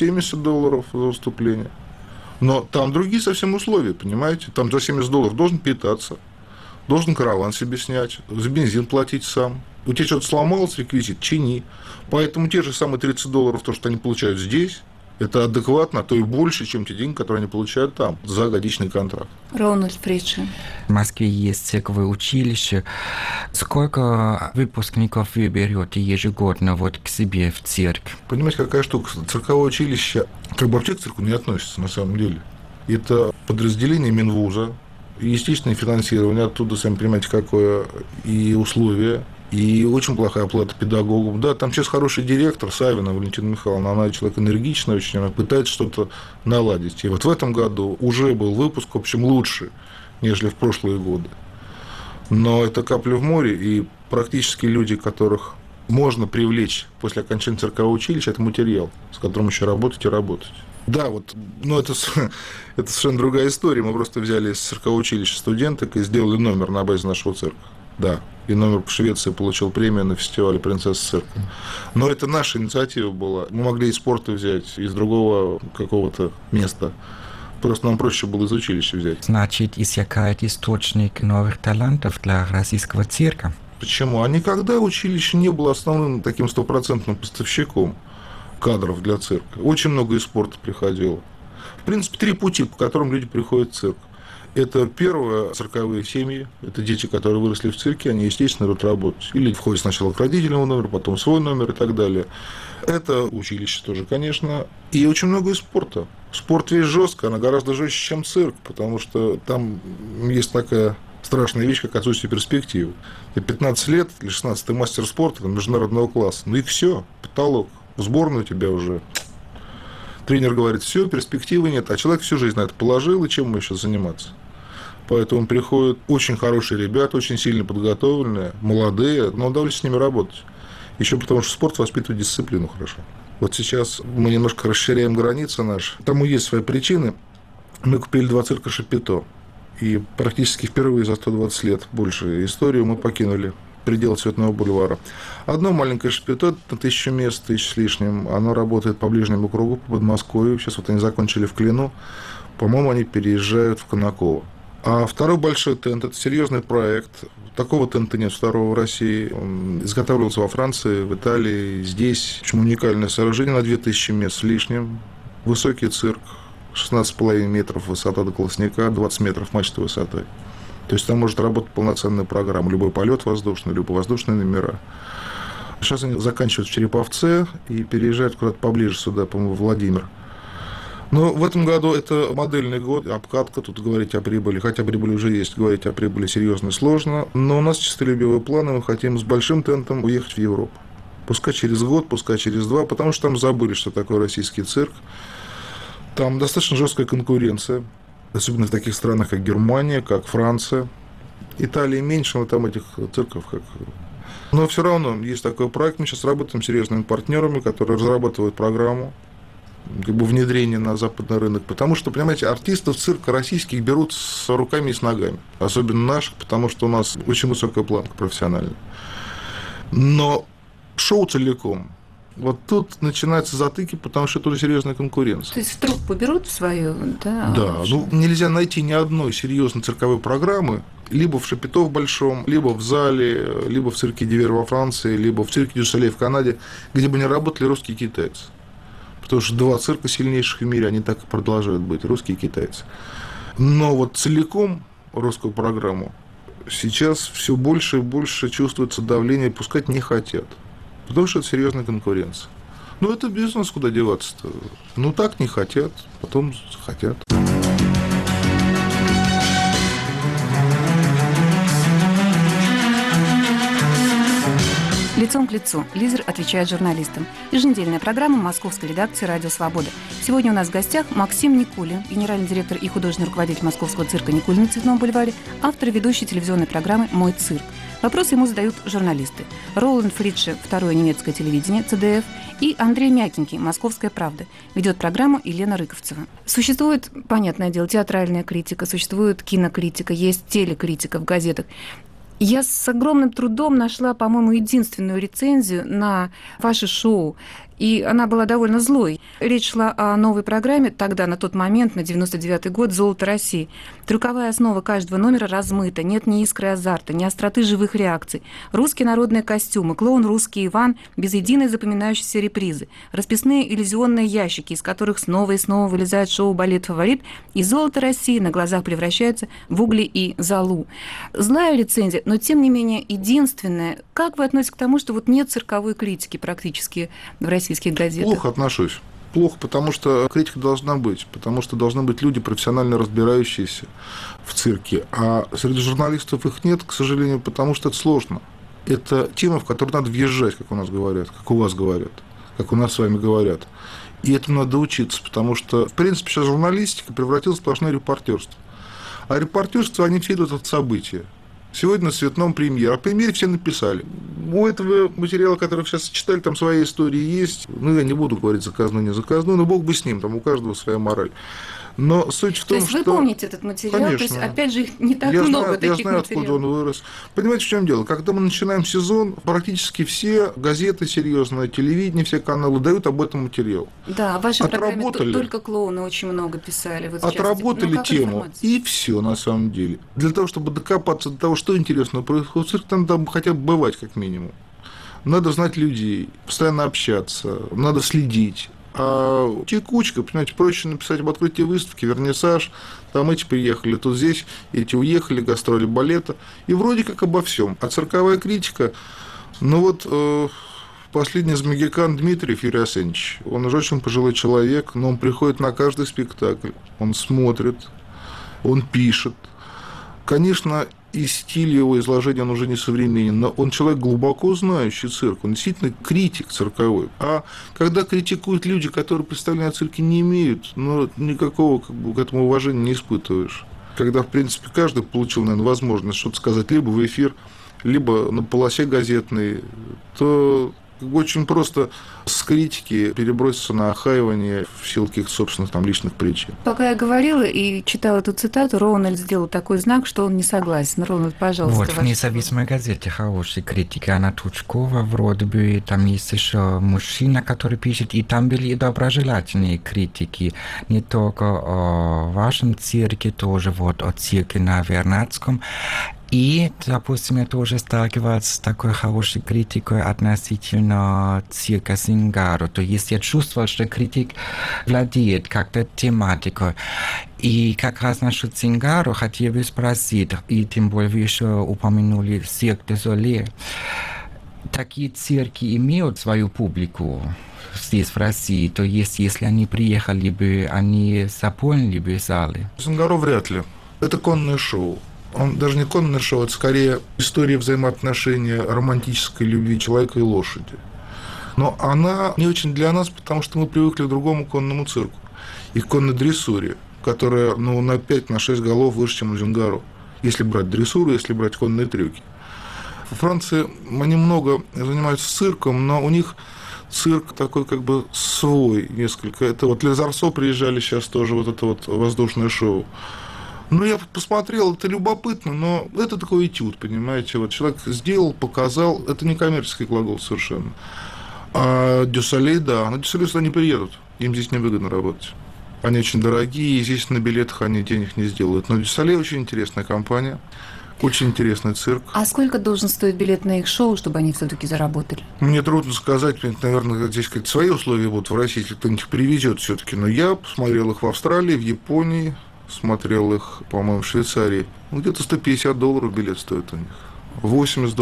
[SPEAKER 3] $70 за выступление. Но там другие совсем условия, понимаете? Там за $70 должен питаться, должен караван себе снять, за бензин платить сам. У тебя что-то сломалось, реквизит, чини. Поэтому те же самые $30, то, что они получают здесь, это адекватно, а то и больше, чем те деньги, которые они получают там за годичный контракт.
[SPEAKER 2] Рональд Фридшин.
[SPEAKER 5] В Москве есть цирковое училище. Сколько выпускников вы берете ежегодно вот к себе в цирк?
[SPEAKER 3] Понимаете, какая штука? Цирковое училище как бы вообще к цирку не относится на самом деле. Это подразделение Минвуза, естественное финансирование, оттуда, сами понимаете, какое, и условия. И очень плохая оплата педагогам. Да, там сейчас хороший директор, Савина Валентина Михайловна, она человек энергичный очень, она пытается что-то наладить. И вот в этом году уже был выпуск, в общем, лучше, нежели в прошлые годы. Но это капля в море, и практически люди, которых можно привлечь после окончания циркового училища, это материал, с которым еще работать и работать. Да, вот, но это совершенно другая история. Мы просто взяли из циркового училища студенток и сделали номер на базе нашего цирка. Да, и номер по Швеции получил премию на фестивале «Принцесса цирка». Но это наша инициатива была. Мы могли из спорта взять, из другого какого-то места. Просто нам проще было из училища взять.
[SPEAKER 5] Значит, иссякает источник новых талантов для российского цирка?
[SPEAKER 3] Почему? А никогда училище не было основным таким стопроцентным поставщиком кадров для цирка. Очень много из спорта приходило. В принципе, 3 пути, по которым люди приходят в цирк. Это первое, цирковые семьи, это дети, которые выросли в цирке, они, естественно, идут работать. Или входят сначала к родителям номер, потом свой номер и так далее. Это училище тоже, конечно. И очень много из спорта. Спорт весь жестко, она гораздо жестче, чем цирк, потому что там есть такая страшная вещь, как отсутствие перспективы. Ты 15 лет или 16 ты мастер спорта международного класса. Ну и все, потолок. В сборную тебя уже... Тренер говорит, все, перспективы нет, а человек всю жизнь на это положил, и чем ему еще заниматься? Поэтому приходят очень хорошие ребята, очень сильно подготовленные, молодые, но удовольствие с ними работать. Еще потому, что спорт воспитывает дисциплину хорошо. Вот сейчас мы немножко расширяем границы наши. Тому есть свои причины. Мы купили 2 цирка Шапито, и практически впервые за 120 лет больше историю мы покинули пределы Цветного бульвара. Одно маленькое Шапито на 1000 мест, 1000 с лишним, оно работает по ближнему кругу, по Подмосковью. Сейчас вот они закончили в Клину. По-моему, они переезжают в Конаково. А второй большой тент – это серьезный проект. Такого тента нет второго в России. Он изготавливался во Франции, в Италии, здесь. В общем, уникальное сооружение на 2000 мест с лишним. Высокий цирк, 16,5 метров высота до колосника, 20 метров мачты высотой. То есть там может работать полноценная программа. Любой полет воздушный, любые воздушные номера. Сейчас они заканчивают в Череповце и переезжают куда-то поближе сюда, по-моему, в Владимир. Но в этом году это модельный год, обкатка, тут говорить о прибыли, хотя прибыль уже есть, говорить о прибыли серьезно и сложно. Но у нас чистолюбивые планы, мы хотим с большим тентом уехать в Европу. Пускай через год, пускай через 2, потому что там забыли, что такое российский цирк. Там достаточно жесткая конкуренция. Особенно в таких странах, как Германия, как Франция. Италия меньше, но там этих цирков как... Но все равно есть такой проект. Мы сейчас работаем с серьезными партнерами, которые разрабатывают программу как бы внедрения на западный рынок. Потому что, понимаете, артистов цирка российских берут с руками и с ногами. Особенно наших, потому что у нас очень высокая планка профессиональная. Но шоу целиком... Вот тут начинаются затыки, потому что это уже серьезная конкуренция.
[SPEAKER 2] То есть в труппу берут свою, да?
[SPEAKER 3] Да, ну нельзя найти ни одной серьезной цирковой программы, либо в Шапито в Большом, либо в зале, либо в цирке Дивер во Франции, либо в цирке Дю Солей в Канаде, где бы не работали русские и китайцы. Потому что 2 цирка сильнейших в мире, они так и продолжают быть, русские и китайцы. Но вот целиком русскую программу сейчас все больше и больше чувствуется давление, пускать не хотят. Потому что это серьезная конкуренция. Ну, это бизнес, куда деваться-то. Ну, так не хотят, потом хотят.
[SPEAKER 2] Лицом к лицу. Лидер отвечает журналистам. Еженедельная программа московской редакции «Радио Свобода». Сегодня у нас в гостях Максим Никулин, генеральный директор и художественный руководитель московского цирка «Никулин» на Цветном бульваре, автор и ведущий телевизионной программы «Мой цирк». Вопросы ему задают журналисты. Роланд Фридше, второе немецкое телевидение, ЦДФ, и Андрей Мякинский, «Московская правда». Ведет программу Елена Рыковцева. Существует, понятное дело, театральная критика, существует кинокритика, есть телекритика в газетах. Я с огромным трудом нашла, по-моему, единственную рецензию на ваше шоу, и она была довольно злой. Речь шла о новой программе, тогда, на тот момент, на 99-й год, «Золото России». Трюковая основа каждого номера размыта, нет ни искры азарта, ни остроты живых реакций. Русские народные костюмы, клоун русский Иван, без единой запоминающейся репризы. Расписные иллюзионные ящики, из которых снова и снова вылезает шоу «Балет Фаворит», и «Золото России» на глазах превращается в угли и золу. Злая рецензия, но, тем не менее, единственная. Как вы относитесь к тому, что вот нет цирковой критики практически в российских газетах?
[SPEAKER 3] Плохо отношусь. Плохо, потому что критика должна быть, потому что должны быть люди, профессионально разбирающиеся в цирке. А среди журналистов их нет, к сожалению, потому что это сложно. Это тема, в которую надо въезжать, как у нас говорят, как у вас говорят, как у нас с вами говорят. И этому надо учиться, потому что, в принципе, сейчас журналистика превратилась в сплошное репортерство. А репортерство, они все идут от события. Сегодня на Цветном премьер. А премьере все написали. У этого материала, который сейчас читали, там своя история есть. Ну, я не буду говорить заказную, не заказную, но бог бы с ним, там у каждого своя мораль. Но суть в том,
[SPEAKER 2] то есть вы помните этот материал?
[SPEAKER 3] Конечно.
[SPEAKER 2] То есть, опять же, их не так много таких материалов.
[SPEAKER 3] Я знаю, откуда он вырос. Понимаете, в чем дело? Когда мы начинаем сезон, практически все газеты серьезные, телевидение, все каналы дают об этом материал.
[SPEAKER 2] Да, в вашей программе только клоуны очень много писали. Вот
[SPEAKER 3] отработали тему, и все на самом деле. Для того, чтобы докопаться до того, что интересного происходит в цирке, надо хотя бы бывать, как минимум. Надо знать людей, постоянно общаться, надо следить. А текучка, понимаете, проще написать об открытии выставки, вернисаж, там эти приехали, тут здесь, эти уехали, гастроли балета, и вроде как обо всем. А цирковая критика, ну вот последний из магикан Дмитриев Юрий Арсеньевич, он уже очень пожилой человек, но он приходит на каждый спектакль, он смотрит, он пишет. Конечно, и стиль его изложения, он уже не современен, но он человек глубоко знающий цирк, он действительно критик цирковой. А когда критикуют люди, которые представления о цирке не имеют, ну, никакого к этому уважения не испытываешь. Когда, в принципе, каждый получил, наверное, возможность что-то сказать либо в эфир, либо на полосе газетной, то очень просто с критики переброситься на охаивание в силу каких-то собственных там личных причин.
[SPEAKER 2] Пока я говорила и читала эту цитату, Рональд сделал такой знак, что он не согласен. Рональд, пожалуйста.
[SPEAKER 5] Вот в независимой газете хорошие критики. Анна Тучкова, вроде бы, там есть еще мужчина, который пишет, и там были и доброжелательные критики. Не только о вашем цирке, тоже вот о цирке на Вернадском. И, допустим, я тоже сталкивался с такой хорошей критикой относительно цирка Зингаро. То есть я чувствовал, что критик владеет как-то тематикой. И как раз насчет Зингаро хотел бы спросить, и тем более вы еще упомянули цирк де Золе. Такие цирки имеют свою публику здесь, в России? То есть, если они приехали бы, они заполнили бы залы?
[SPEAKER 3] Зингаро вряд ли. Это конное шоу. Он даже не конное шоу, это скорее история взаимоотношения романтической любви человека и лошади. Но она не очень для нас, потому что мы привыкли к другому конному цирку и к конной дрессуре, которая на 5-6 голов выше, чем у Зингаро. Если брать дрессуру, если брать конные трюки. Во Франции они много занимаются цирком, но у них цирк такой как бы свой несколько. Это вот Les Arceaux приезжали сейчас тоже, вот это вот воздушное шоу. Ну, я посмотрел, это любопытно, но это такой этюд, понимаете. Вот человек сделал, показал, это не коммерческий глагол совершенно. А Дю Солей, да, но Дю Солей сюда не приедут, им здесь невыгодно работать. Они очень дорогие, и здесь на билетах они денег не сделают. Но Дю Солей очень интересная компания, очень интересный цирк.
[SPEAKER 2] А сколько должен стоить билет на их шоу, чтобы они все-таки заработали?
[SPEAKER 3] Мне трудно сказать, наверное, здесь какие-то свои условия будут в России, если кто-нибудь их привезет все-таки. Но я посмотрел их в Австралии, в Японии. Смотрел их, по-моему, в Швейцарии. Где-то $150 билет стоит у них. $80,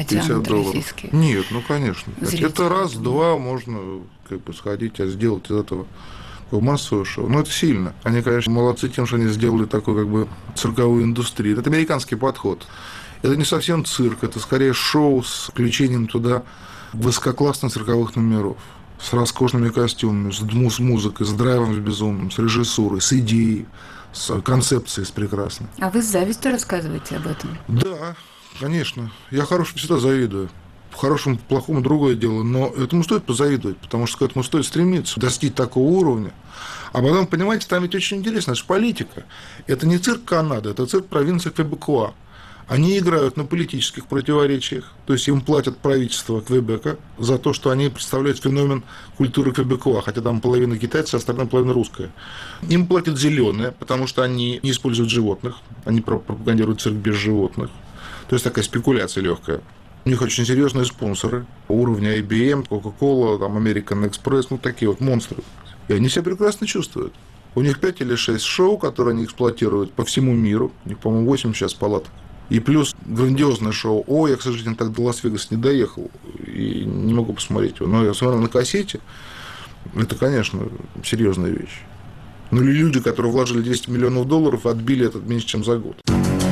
[SPEAKER 3] $150. Нет, ну, конечно. Это раз-два можно как бы сходить, сделать из этого массовое шоу. Но это сильно. Они, конечно, молодцы тем, что они сделали такую как бы цирковую индустрию. Это американский подход. Это не совсем цирк, это скорее шоу с включением туда высококлассных цирковых номеров. С роскошными костюмами, с музыкой, с драйвом, с безумным, с режиссурой, с идеей, с концепцией, с прекрасной.
[SPEAKER 2] А вы с завистью рассказываете об этом?
[SPEAKER 3] Да, Конечно. Я хорошему всегда завидую. Хорошему, плохому другое дело. Но этому стоит позавидовать, потому что к этому стоит стремиться, достичь такого уровня. А потом, понимаете, там ведь очень интересно, это же политика. Это не цирк Канады, это цирк провинции Квебекуа. Они играют на политических противоречиях, то есть им платят правительство Квебека за то, что они представляют феномен культуры Квебекуа, хотя там половина китайцев, а остальная половина русская. Им платят зеленые, потому что они не используют животных, они пропагандируют цирк без животных. То есть такая спекуляция легкая. У них очень серьезные спонсоры уровня IBM, Coca-Cola, там American Express, ну такие вот монстры. И они себя прекрасно чувствуют. У них 5 или 6 шоу, которые они эксплуатируют по всему миру. У них, по-моему, 8 сейчас палаток. И плюс грандиозное шоу. О, я, к сожалению, так до Лас-Вегаса не доехал. И не могу посмотреть его. Но я смотрел на кассете. Это, конечно, серьезная вещь. Ну, или люди, которые вложили $200 миллионов, отбили это меньше, чем за год.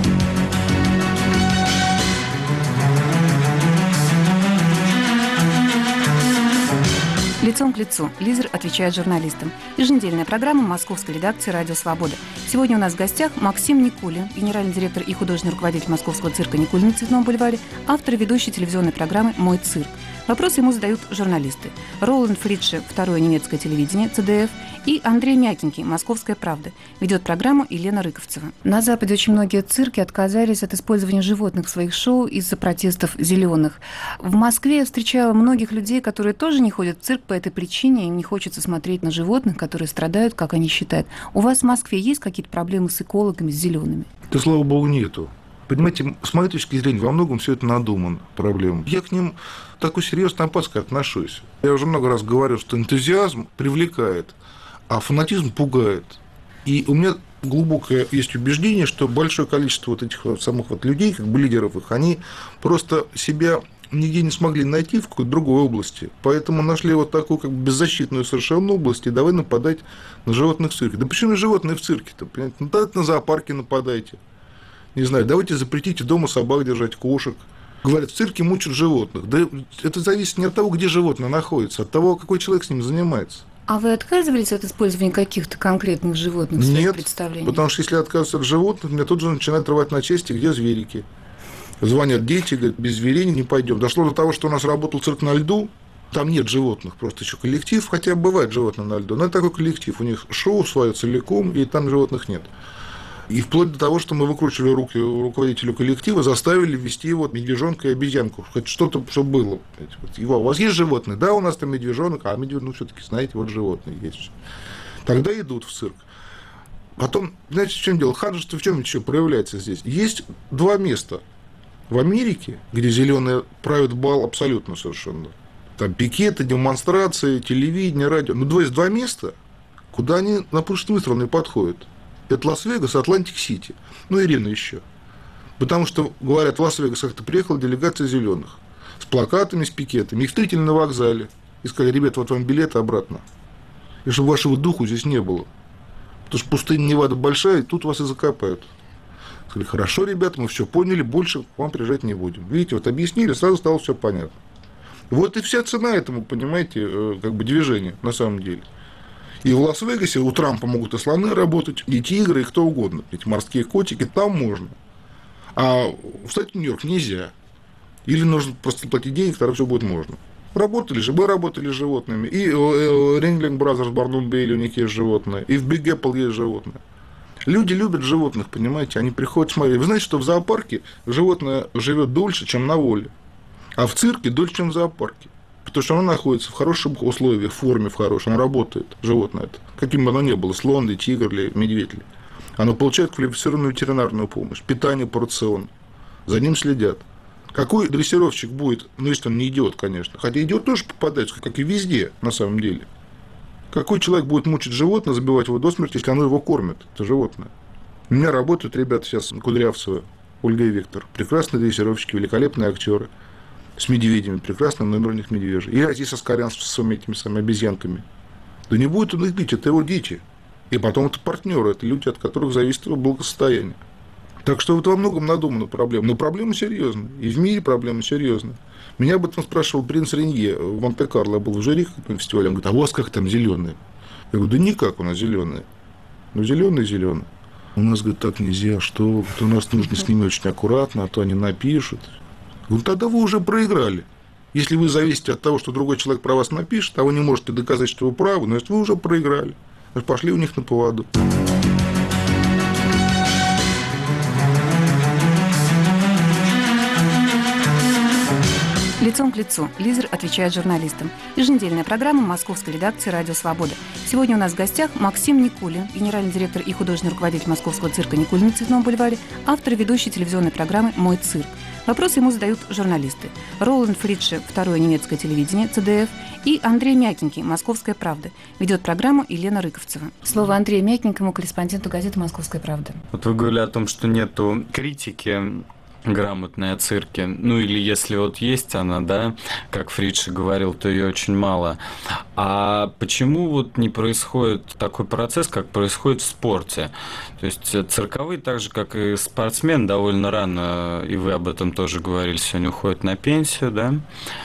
[SPEAKER 2] «Лицом к лицу» лидер отвечает журналистам. Еженедельная программа московской редакции «Радио Свобода». Сегодня у нас в гостях Максим Никулин, генеральный директор и художественный руководитель московского цирка «Никулин» на Цветном бульваре, автор и ведущий телевизионной программы «Мой цирк». Вопросы ему задают журналисты. Роланд Фридше, второе немецкое телевидение, ЦДФ, и Андрей Мякинский, «Московская правда». Ведет программу Елена Рыковцева. На Западе очень многие цирки отказались от использования животных в своих шоу из-за протестов зеленых. В Москве я встречала многих людей, которые тоже не ходят в цирк по этой причине, им не хочется смотреть на животных, которые страдают, как они считают. У вас в Москве есть какие-то проблемы с экологами, с зелеными?
[SPEAKER 3] Да, слава богу, нету. Понимаете, с моей точки зрения, во многом все это надумано, проблема. Я к ним такой серьезно опаской отношусь. Я уже много раз говорю, что энтузиазм привлекает, а фанатизм пугает. И у меня глубокое есть убеждение, что большое количество вот этих самых вот людей, как бы лидеров их, они просто себя нигде не смогли найти в какой-то другой области. Поэтому нашли вот такую как бы беззащитную совершенно область, и давай нападать на животных в цирке. Да почему животные в цирке-то? Понимаете? Ну, тогда на зоопарке нападайте. Не знаю, давайте запретите дома собак держать, кошек. Говорят, в цирке мучат животных. Да это зависит не от того, где животное находится, а от того, какой человек с ним занимается.
[SPEAKER 2] А вы отказывались от использования каких-то конкретных животных в своих представлениях?
[SPEAKER 3] Потому что если отказываться от животных, меня тут же начинают рвать на части, где зверики. Звонят дети, говорят, без зверей не пойдем. Дошло до того, что у нас работал цирк на льду, там нет животных, просто еще коллектив, хотя бывает животные на льду, но это такой коллектив, у них шоу свое целиком, и там животных нет. И вплоть до того, что мы выкручивали руки руководителю коллектива, заставили ввести вот медвежонка и обезьянку, хоть что-то, чтобы было. У вас есть животные? Да, у нас там медвежонок, а медвежонок, ну, все-таки, знаете, вот животные есть. Тогда идут в цирк. Потом, знаете, в чем дело? Ханжество в чем еще проявляется здесь? Есть 2 места в Америке, где зеленые правят бал абсолютно совершенно. Там пикеты, демонстрации, телевидение, радио. Но есть 2 места, куда они на пушечный выстрел не подходят. Это Лас-Вегас, Атлантик-Сити. Ну, Ирина еще. Потому что, говорят, в Лас-Вегас как-то приехала делегация зеленых с плакатами, с пикетами. Их встретили на вокзале. И сказали, ребята, вот вам билеты обратно. И чтобы вашего духу здесь не было. Потому что пустыня Невада большая, и тут вас и закопают. Сказали, хорошо, ребята, мы все поняли, больше к вам приезжать не будем. Видите, вот объяснили, сразу стало все понятно. Вот и вся цена этому, понимаете, как бы движения на самом деле. И в Лас-Вегасе у Трампа могут и слоны работать, и тигры, и кто угодно. Эти морские котики, там можно. А в штате Нью-Йорк нельзя. Или нужно просто платить денег, тогда все будет можно. Работали же, мы работали с животными. И Ringling Brothers, Barnum Bailey, у них есть животные. И в Big Apple есть животные. Люди любят животных, понимаете, они приходят смотреть. Вы знаете, что в зоопарке животное живет дольше, чем на воле. А в цирке дольше, чем в зоопарке. Потому что оно находится в хороших условиях, в форме в хорошем, оно работает, животное это. Каким бы оно ни было, слон ли, тигр ли, медведь ли. Оно получает квалифицированную ветеринарную помощь, питание по рациону. За ним следят. Какой дрессировщик будет, ну, если он не идиот, конечно. Хотя идиот тоже попадается, как и везде, на самом деле. Какой человек будет мучить животное, забивать его до смерти, если оно его кормит, это животное. У меня работают ребята сейчас, Кудрявцева, Ольга и Виктор. Прекрасные дрессировщики, великолепные актеры. С медведями, прекрасный номер у них медвежий. И Азиз Аскарян со своими этими самыми обезьянками. Да не будет он их бить, это его дети. И потом это партнеры, это люди, от которых зависит его благосостояние. Так что вот во многом надумана проблема. Но проблема серьезная. И в мире проблема серьезная. Меня об этом спрашивал принц Ренье в Монте-Карло. Я был в жюри на фестивале. Он говорит, а у вас как там зеленые? Я говорю, да никак у нас зеленые. Ну, зеленые. У нас, говорит, так нельзя, что у нас нужно с ними очень аккуратно, а то они напишут. Ну, тогда вы уже проиграли. Если вы зависите от того, что другой человек про вас напишет, а вы не можете доказать, что вы правы, значит, вы уже проиграли. Значит, пошли у них на поводу.
[SPEAKER 2] Лицом к лицу. Лидер отвечает журналистам. Еженедельная программа московской редакции «Радио Свобода». Сегодня у нас в гостях Максим Никулин, генеральный директор и художественный руководитель московского цирка «Никулин» на Цветном бульваре, автор и ведущий телевизионной программы «Мой цирк». Вопросы ему задают журналисты. Роланд Фридше, второе немецкое телевидение, ЦДФ, и Андрей Мякинский, «Московская правда». Ведет программу Елена Рыковцева. Слово Андрею Мякинскому, корреспонденту газеты «Московская правда».
[SPEAKER 4] Вот вы говорили о том, что нету критики грамотной о цирке. Ну, или если вот есть она, да, как Фридше говорил, то ее очень мало. А почему вот не происходит такой процесс, как происходит в спорте? То есть цирковые, так же, как и спортсмен, довольно рано, и вы об этом тоже говорили, сегодня уходят на пенсию, да?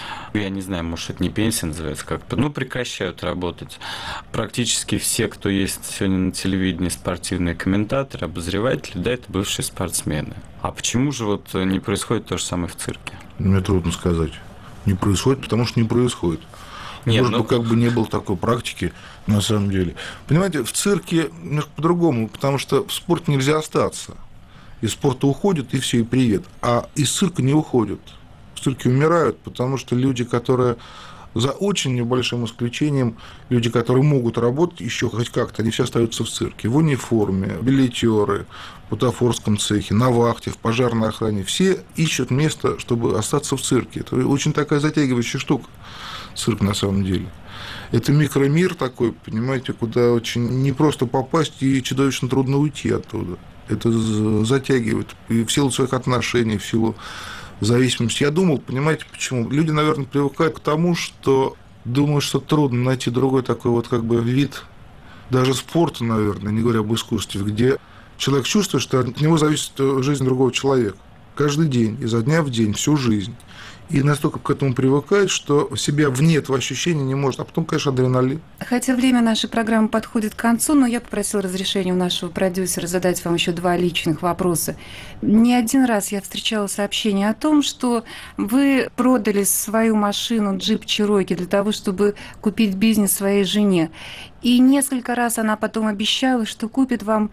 [SPEAKER 4] Я не знаю, может, это не пенсия называется как-то, но прекращают работать. Практически все, кто есть сегодня на телевидении, спортивные комментаторы, обозреватели, да, это бывшие спортсмены. А почему же вот не происходит то же самое в цирке?
[SPEAKER 3] Мне трудно сказать. Не происходит, потому что не происходит.
[SPEAKER 4] Нет,
[SPEAKER 3] может быть, как бы не было такой практики, на самом деле. Понимаете, в цирке немножко по-другому, потому что в спорте нельзя остаться. Из спорта уходят, и все, и привет. А из цирка не уходят. В цирке умирают, потому что люди, которые, за очень небольшим исключением, люди, которые могут работать еще хоть как-то, они все остаются в цирке. В униформе, билетеры, в бутафорском цехе, на вахте, в пожарной охране. Все ищут место, чтобы остаться в цирке. Это очень такая затягивающая штука, цирк на самом деле. Это микромир такой, понимаете, куда очень непросто попасть и чудовищно трудно уйти оттуда. Это затягивает и в силу своих отношений, в силу зависимости. Я думал, понимаете, почему? Люди, наверное, привыкают к тому, что думают, что трудно найти другой такой вот как бы вид, даже спорта, наверное, не говоря об искусстве, где человек чувствует, что от него зависит жизнь другого человека. Каждый день, изо дня в день, всю жизнь. И настолько к этому привыкает, что себя вне этого ощущения не может. А потом, конечно, адреналин.
[SPEAKER 2] Хотя время нашей программы подходит к концу, но я попросила разрешения у нашего продюсера задать вам еще 2 личных вопроса. Не один раз я встречала сообщение о том, что вы продали свою машину Jeep Cherokee для того, чтобы купить бизнес своей жене. И несколько раз она потом обещала, что купит вам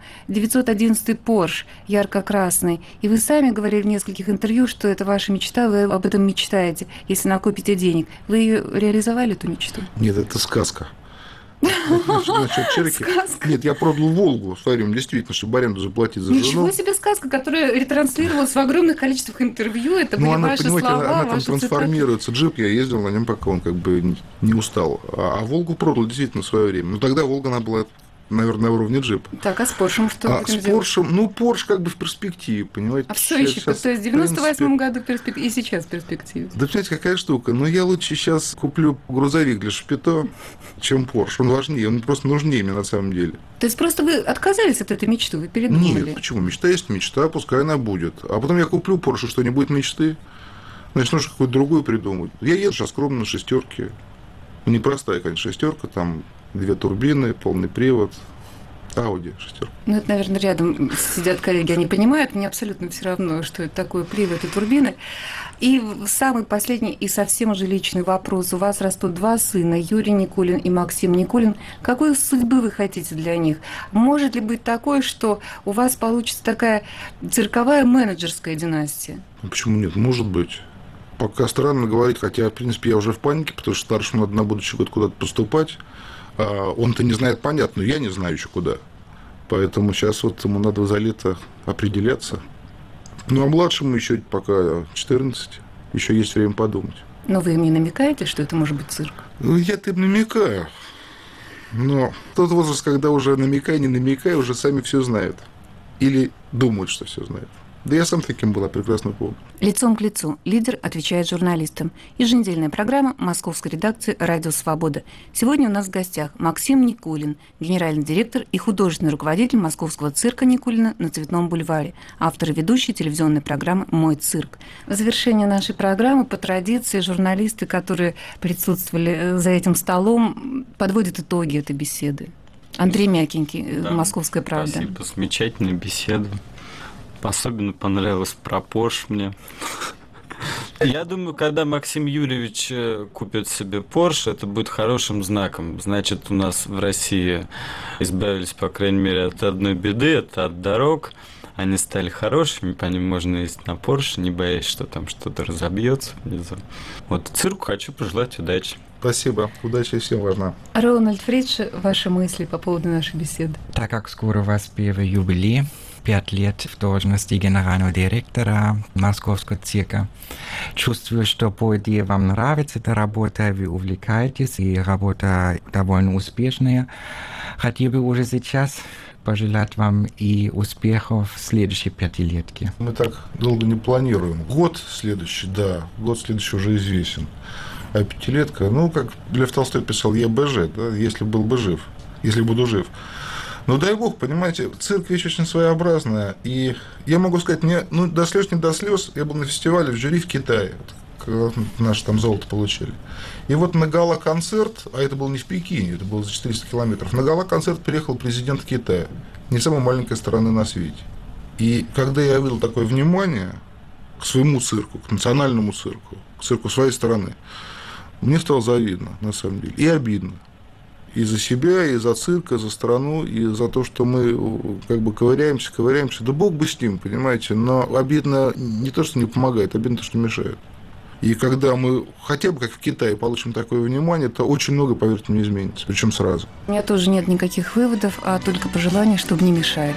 [SPEAKER 2] 911 Porsche ярко-красный. И вы сами говорили в нескольких интервью, что это ваша мечта, вы об этом мечтаете, если накопите денег. Вы ее реализовали, эту мечту?
[SPEAKER 3] Нет, это сказка. Сказка. Нет, я продал «Волгу» в свое время, действительно, чтобы аренду заплатить за жену.
[SPEAKER 2] Ничего себе сказка, которая ретранслировалась в огромных количествах интервью. Это были ваши слова,
[SPEAKER 3] она там трансформируется. Джип, я ездил на нем, пока он как бы не устал. А «Волгу» продал действительно в свое время. Но тогда «Волга» она была, наверное, на уровне джипа.
[SPEAKER 2] Так, а с Поршем что?
[SPEAKER 3] С Поршем, ну, Порш как бы в перспективе, понимаете?
[SPEAKER 2] А все еще, то есть в 98-м году и сейчас в перспективе?
[SPEAKER 3] Да, понимаете, какая штука? Ну, я лучше сейчас куплю грузовик для Шапито, чем Порш. Он важнее, он просто нужнее мне на самом деле.
[SPEAKER 2] То есть просто вы отказались от этой мечты, вы передумали?
[SPEAKER 3] Нет, почему? Мечта есть мечта, пускай она будет. А потом я куплю Порш, что не будет мечты. Значит, нужно какую-то другую придумать. Я еду сейчас скромно на 6-ке. Ну, непростая, конечно, 6-ка, там 2 турбины, полный привод. Ауди 6.
[SPEAKER 2] Ну, это, наверное, рядом сидят коллеги, они понимают, мне абсолютно все равно, что это такое привод и турбины. И самый последний и совсем уже личный вопрос. У вас растут 2 сына, Юрий Никулин и Максим Никулин. Какой судьбы вы хотите для них? Может ли быть такое, что у вас получится такая цирковая менеджерская династия?
[SPEAKER 3] Почему нет? Может быть. Пока странно говорить, хотя, в принципе, я уже в панике, потому что старшему надо на будущий год куда-то поступать. Он-то не знает, понятно, но я не знаю еще куда. Поэтому сейчас вот ему надо за лето определяться. Ну, а младшему еще пока 14, еще есть время подумать.
[SPEAKER 2] Но вы им не намекаете, что это может быть цирк?
[SPEAKER 3] Ну, я-то им намекаю. Но тот возраст, когда уже намекай, не намекай, уже сами все знают. Или думают, что все знают. Да я сам таким был, прекрасно помню.
[SPEAKER 2] Лицом к лицу. Лидер отвечает журналистам. Еженедельная программа московской редакции «Радио Свобода». Сегодня у нас в гостях Максим Никулин, генеральный директор и художественный руководитель московского цирка Никулина на Цветном бульваре, автор и ведущий телевизионной программы «Мой цирк». В завершение нашей программы, по традиции, журналисты, которые присутствовали за этим столом, подводят итоги этой беседы. Андрей Мякинский,
[SPEAKER 4] Да,
[SPEAKER 2] «Московская правда».
[SPEAKER 4] Спасибо, замечательная беседа. Особенно понравилось про Porsche мне. Я думаю, когда Максим Юрьевич купит себе Porsche, это будет хорошим знаком. Значит, у нас в России избавились, по крайней мере, от одной беды, это от дорог. Они стали хорошими, по ним можно ездить на Porsche, не боясь, что там что-то разобьется внизу. Вот цирку хочу пожелать удачи.
[SPEAKER 3] Спасибо. Удачи всем важна.
[SPEAKER 2] Рональд Фридж, ваши мысли по поводу нашей беседы?
[SPEAKER 5] Так как скоро у вас первый юбилей, 5 лет в должности генерального директора Московского цирка, чувствую, что по идее вам нравится эта работа, вы увлекаетесь, и работа довольно успешная. Хотел бы уже сейчас пожелать вам и успехов в следующей пятилетке.
[SPEAKER 3] Мы так долго не планируем. Год следующий, да, год следующий уже известен. А пятилетка, ну, как Лев Толстой писал, я бы жив, да, если был бы жив, если буду жив. Но дай бог, понимаете, цирк вещь очень своеобразная. И я могу сказать, мне, ну, до слез, не до слез, я был на фестивале в жюри в Китае, когда наши там золото получили. И вот на гала-концерт, а это было не в Пекине, это было за 400 километров, на гала-концерт приехал президент Китая, не самой маленькой страны на свете. И когда я увидел такое внимание к своему цирку, к национальному цирку, к цирку своей страны, мне стало завидно, на самом деле, и обидно. И за себя, и за цирк, и за страну, и за то, что мы как бы ковыряемся. Да бог бы с ним, понимаете, но обидно не то, что не помогает, обидно то, что мешает. И когда мы хотя бы как в Китае получим такое внимание, то очень много, поверьте мне, изменится, причем сразу.
[SPEAKER 2] У меня тоже нет никаких выводов, а только пожелания, чтобы не мешали.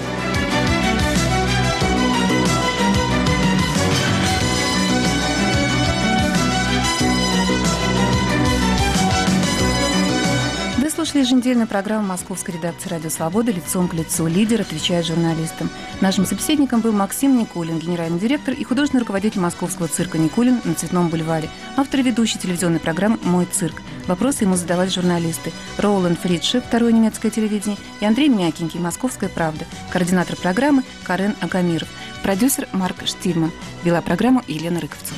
[SPEAKER 2] Слушали еженедельную программу московской редакции «Радио Свобода» «Лицом к лицу». Лидер отвечает журналистам. Нашим собеседником был Максим Никулин, генеральный директор и художественный руководитель московского цирка «Никулин» на Цветном бульваре. Автор и ведущий телевизионной программы «Мой цирк». Вопросы ему задавали журналисты Роланд Фридж, второе немецкое телевидение, и Андрей Мякинский, «Московская правда». Координатор программы Карен Агамиров. Продюсер Марк Штильман. Вела программу Елена Рыковцева.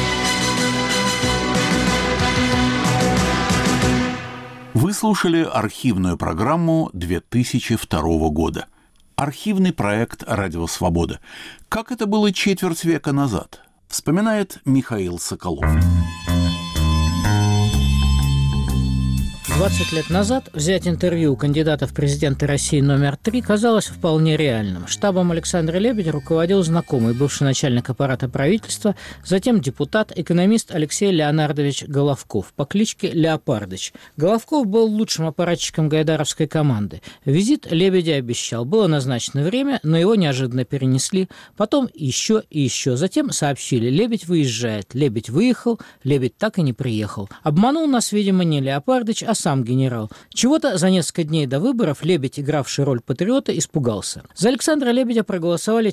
[SPEAKER 1] Вы слушали архивную программу 2002 года. Архивный проект «Радио Свобода». Как это было четверть века назад, вспоминает Михаил Соколов.
[SPEAKER 15] 20 лет назад взять интервью у кандидата в президенты России номер 3 казалось вполне реальным. Штабом Александра Лебедя руководил знакомый, бывший начальник аппарата правительства, затем депутат, экономист Алексей Леонардович Головков по кличке Леопардыч. Головков был лучшим аппаратчиком гайдаровской команды. Визит Лебедя обещал. Было назначено время, но его неожиданно перенесли. Потом еще и еще. Затем сообщили: Лебедь выезжает. Лебедь выехал, Лебедь так и не приехал. Обманул нас, видимо, не Леопардыч, а сам генерал. Чего-то за несколько дней до выборов Лебедь, игравший роль патриота, испугался. За Александра Лебедя проголосовали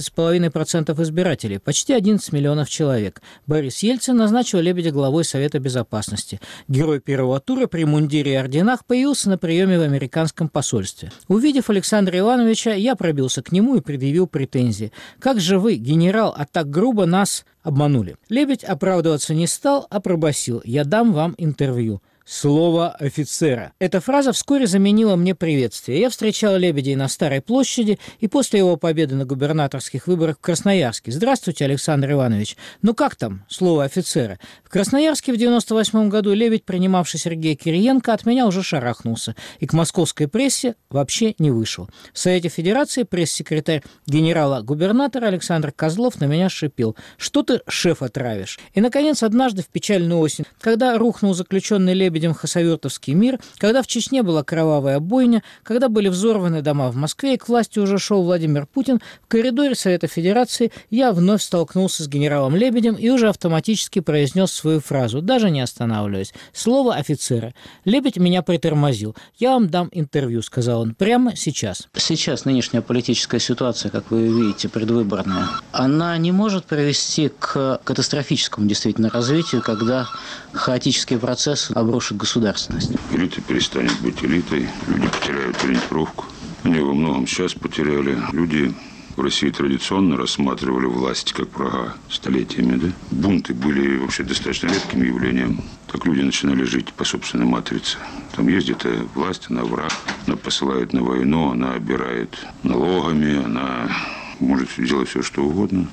[SPEAKER 15] 14,5% избирателей, почти 11 миллионов человек. Борис Ельцин назначил Лебедя главой Совета Безопасности. Герой первого тура при мундире и орденах появился на приеме в американском посольстве. Увидев Александра Ивановича, я пробился к нему и предъявил претензии. «Как же вы, генерал, а так грубо нас обманули?» Лебедь оправдываться не стал, а пробасил: «Я дам вам интервью». Слово офицера. Эта фраза вскоре заменила мне приветствие. Я встречал Лебедя на Старой площади и после его победы на губернаторских выборах в Красноярске. «Здравствуйте, Александр Иванович. Ну как там слово офицера?» В Красноярске в 98 году Лебедь, принимавший Сергея Кириенко, от меня уже шарахнулся и к московской прессе вообще не вышел. В Совете Федерации пресс-секретарь генерала-губернатора Александр Козлов на меня шипел: «Что ты, шефа, травишь?» И, наконец, однажды в печальную осень, когда рухнул заключенный Лебедем хасавюртовский мир, когда в Чечне была кровавая бойня, когда были взорваны дома в Москве и к власти уже шел Владимир Путин, в коридоре Совета Федерации я вновь столкнулся с генералом Лебедем и уже автоматически произнес свою фразу, даже не останавливаясь: «Слово офицера». Лебедь меня притормозил. «Я вам дам интервью», — сказал он, — «прямо сейчас». Сейчас нынешняя политическая ситуация, как вы видите, предвыборная, она не может привести к катастрофическому действительно развитию, когда хаотические процессы обрушат государственность.
[SPEAKER 16] Элита перестанет быть элитой, люди потеряют ориентировку. Они во многом сейчас потеряли. Люди в России традиционно рассматривали власть как врага столетиями. Да? Бунты были вообще достаточно редким явлением. Так люди начинали жить по собственной матрице. Там есть где-то власть, она враг. Она посылает на войну, она обирает налогами, она может делать все, что угодно.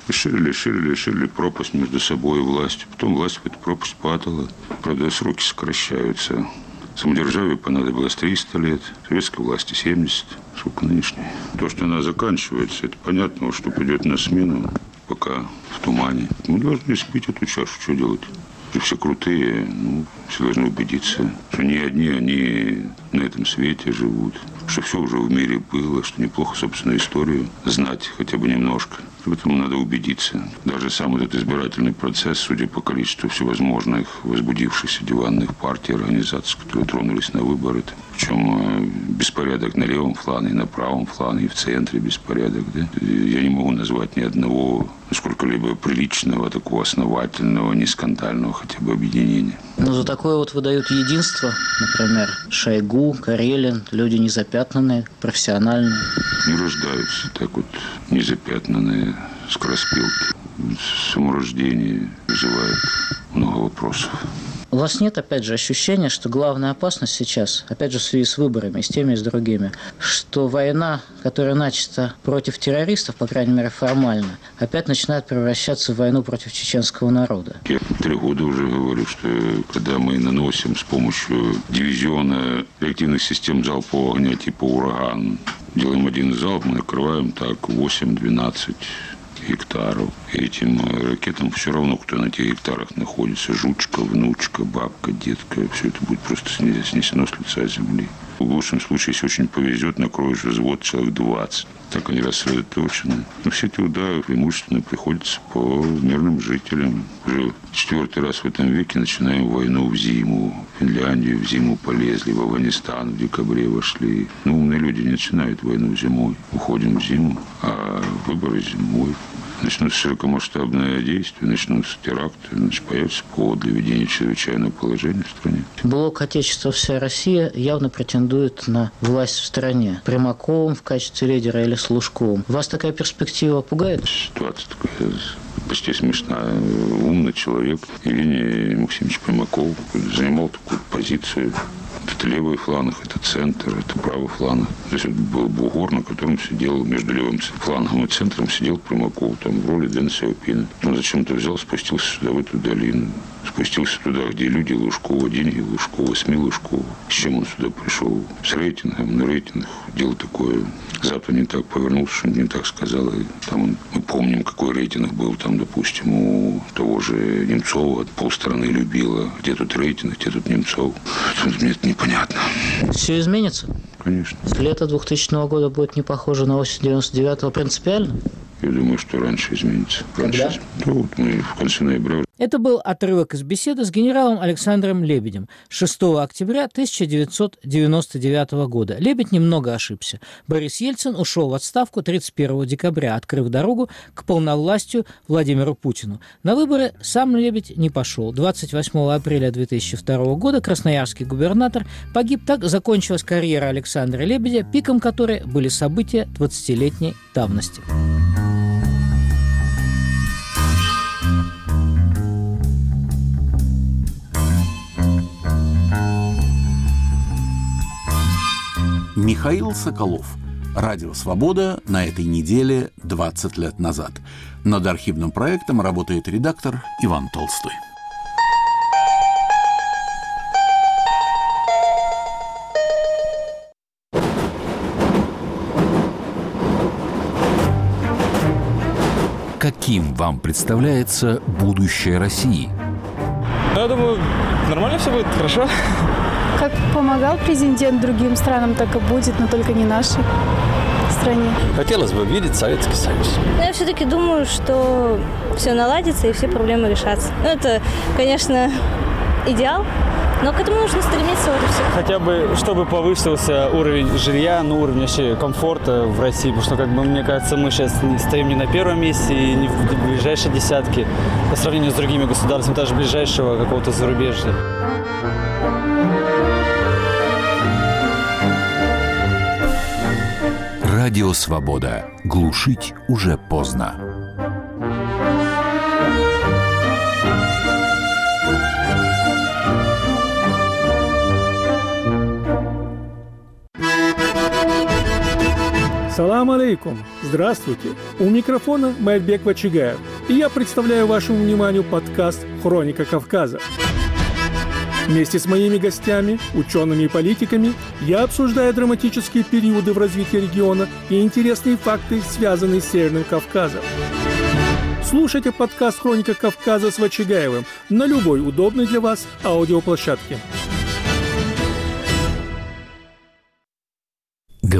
[SPEAKER 16] Ширили пропасть между собой и властью. Потом власть в эту пропасть падала. Правда, сроки сокращаются. Самодержавию понадобилось 300 лет, советской власти 70. Сколько нынешней? То, что она заканчивается, это понятно, что придет на смену, пока в тумане. Мы должны спить эту чашу, что делать? Все крутые, все должны убедиться, что не одни они на этом свете живут, что все уже в мире было, что неплохо собственную историю знать хотя бы немножко. Поэтому надо убедиться. Даже сам этот избирательный процесс, судя по количеству всевозможных возбудившихся диванных партий, организаций, которые тронулись на выборы, причем беспорядок на левом флане, и на правом флане, и в центре беспорядок. Да? Я не могу назвать ни одного сколько-либо приличного, такого основательного, не скандального хотя бы объединения.
[SPEAKER 15] Но за такое вот выдают единство, например, Шойгу, Карелин, люди незапятнанные, профессиональные.
[SPEAKER 16] Не рождаются так вот незапятнанные скороспелки. Саморождение вызывает много вопросов.
[SPEAKER 15] У вас нет, опять же, ощущения, что главная опасность сейчас, опять же, в связи с выборами, и с теми, и с другими, что война, которая начата против террористов, по крайней мере, формально, опять начинает превращаться в войну против чеченского народа?
[SPEAKER 16] Я 3 года уже говорю, что когда мы наносим с помощью дивизиона реактивных систем залпового огня типа «Ураган», делаем один залп, мы накрываем так 8-12 гектаров. И этим ракетам все равно, кто на тех гектарах находится. Жучка, внучка, бабка, детка. Все это будет просто снесено с лица земли. В лучшем случае, если очень повезет, накроешь взвод человек 20. Так они рассредоточены. Но все эти удары преимущественно приходятся по мирным жителям. Уже 4-й раз в этом веке начинаем войну в зиму. В Финляндию в зиму полезли, в Афганистан в декабре вошли. Но умные люди не начинают войну зимой. Уходим в зиму, а выборы зимой. Начнутся широкомасштабные действия, начнутся теракты, значит, появится повод для введения чрезвычайного положения в стране.
[SPEAKER 15] Блок «Отечество, вся Россия» явно претендует на власть в стране. Примаковым в качестве лидера или с Лужковым. Вас такая перспектива пугает?
[SPEAKER 16] Ситуация такая почти смешная. Умный человек Евгений Максимович Примаков занимал такую позицию. Это левый фланг, это центр, это правый фланг. Здесь вот был бугор, на котором сидел между левым флангом и центром сидел Примаков, там в роли Дэн Сяопина. Он зачем-то взял, спустился сюда, в эту долину. Спустился туда, где люди Лужкова, деньги Лужкова, СМИ Лужкова. С чем он сюда пришел? С рейтингом, на рейтинг. Дело такое. Запад не так повернулся, что не так сказал. И там мы помним, какой рейтинг был там, допустим, у того же Немцова. Полстраны любила. Где тут рейтинг, где тут Немцов? Мне это непонятно.
[SPEAKER 15] Все изменится?
[SPEAKER 16] Конечно.
[SPEAKER 15] Лето 2000 года будет не похоже на осень 99-го принципиально?
[SPEAKER 16] Я думаю, что раньше изменится. Раньше. Да, вот мы в конце ноября.
[SPEAKER 15] Это был отрывок из беседы с генералом Александром Лебедем 6 октября 1999 года. Лебедь немного ошибся. Борис Ельцин ушел в отставку 31 декабря, открыв дорогу к полновластию Владимиру Путину. На выборы сам Лебедь не пошел. 28 апреля 2002 года красноярский губернатор погиб. Так закончилась карьера Александра Лебедя, пиком которой были события 20-летней давности.
[SPEAKER 1] Михаил Соколов. Радио «Свобода» на этой неделе 20 лет назад. Над архивным проектом работает редактор Иван Толстой.
[SPEAKER 17] Каким вам представляется будущее России?
[SPEAKER 18] Я думаю, нормально все будет, хорошо.
[SPEAKER 12] Как помогал президент другим странам, так и будет, но только не нашей стране.
[SPEAKER 18] Хотелось бы видеть Советский Союз.
[SPEAKER 19] Но я все-таки думаю, что все наладится и все проблемы решатся. Ну, это, конечно, идеал, но к этому нужно стремиться. Вот и все.
[SPEAKER 18] Хотя бы, чтобы повысился уровень жилья, уровень вообще комфорта в России. Потому что, мне кажется, мы сейчас стоим не на первом месте и не в ближайшей десятке по сравнению с другими государствами, даже ближайшего какого-то зарубежья.
[SPEAKER 17] Радио «Свобода». Глушить уже поздно.
[SPEAKER 20] Салам алейкум! Здравствуйте! У микрофона Майрбек Вачигаев, и я представляю вашему вниманию подкаст «Хроника Кавказа». Вместе с моими гостями, учеными и политиками, я обсуждаю драматические периоды в развитии региона и интересные факты, связанные с Северным Кавказом. Слушайте подкаст «Хроника Кавказа» с Вачигаевым на любой удобной для вас аудиоплощадке.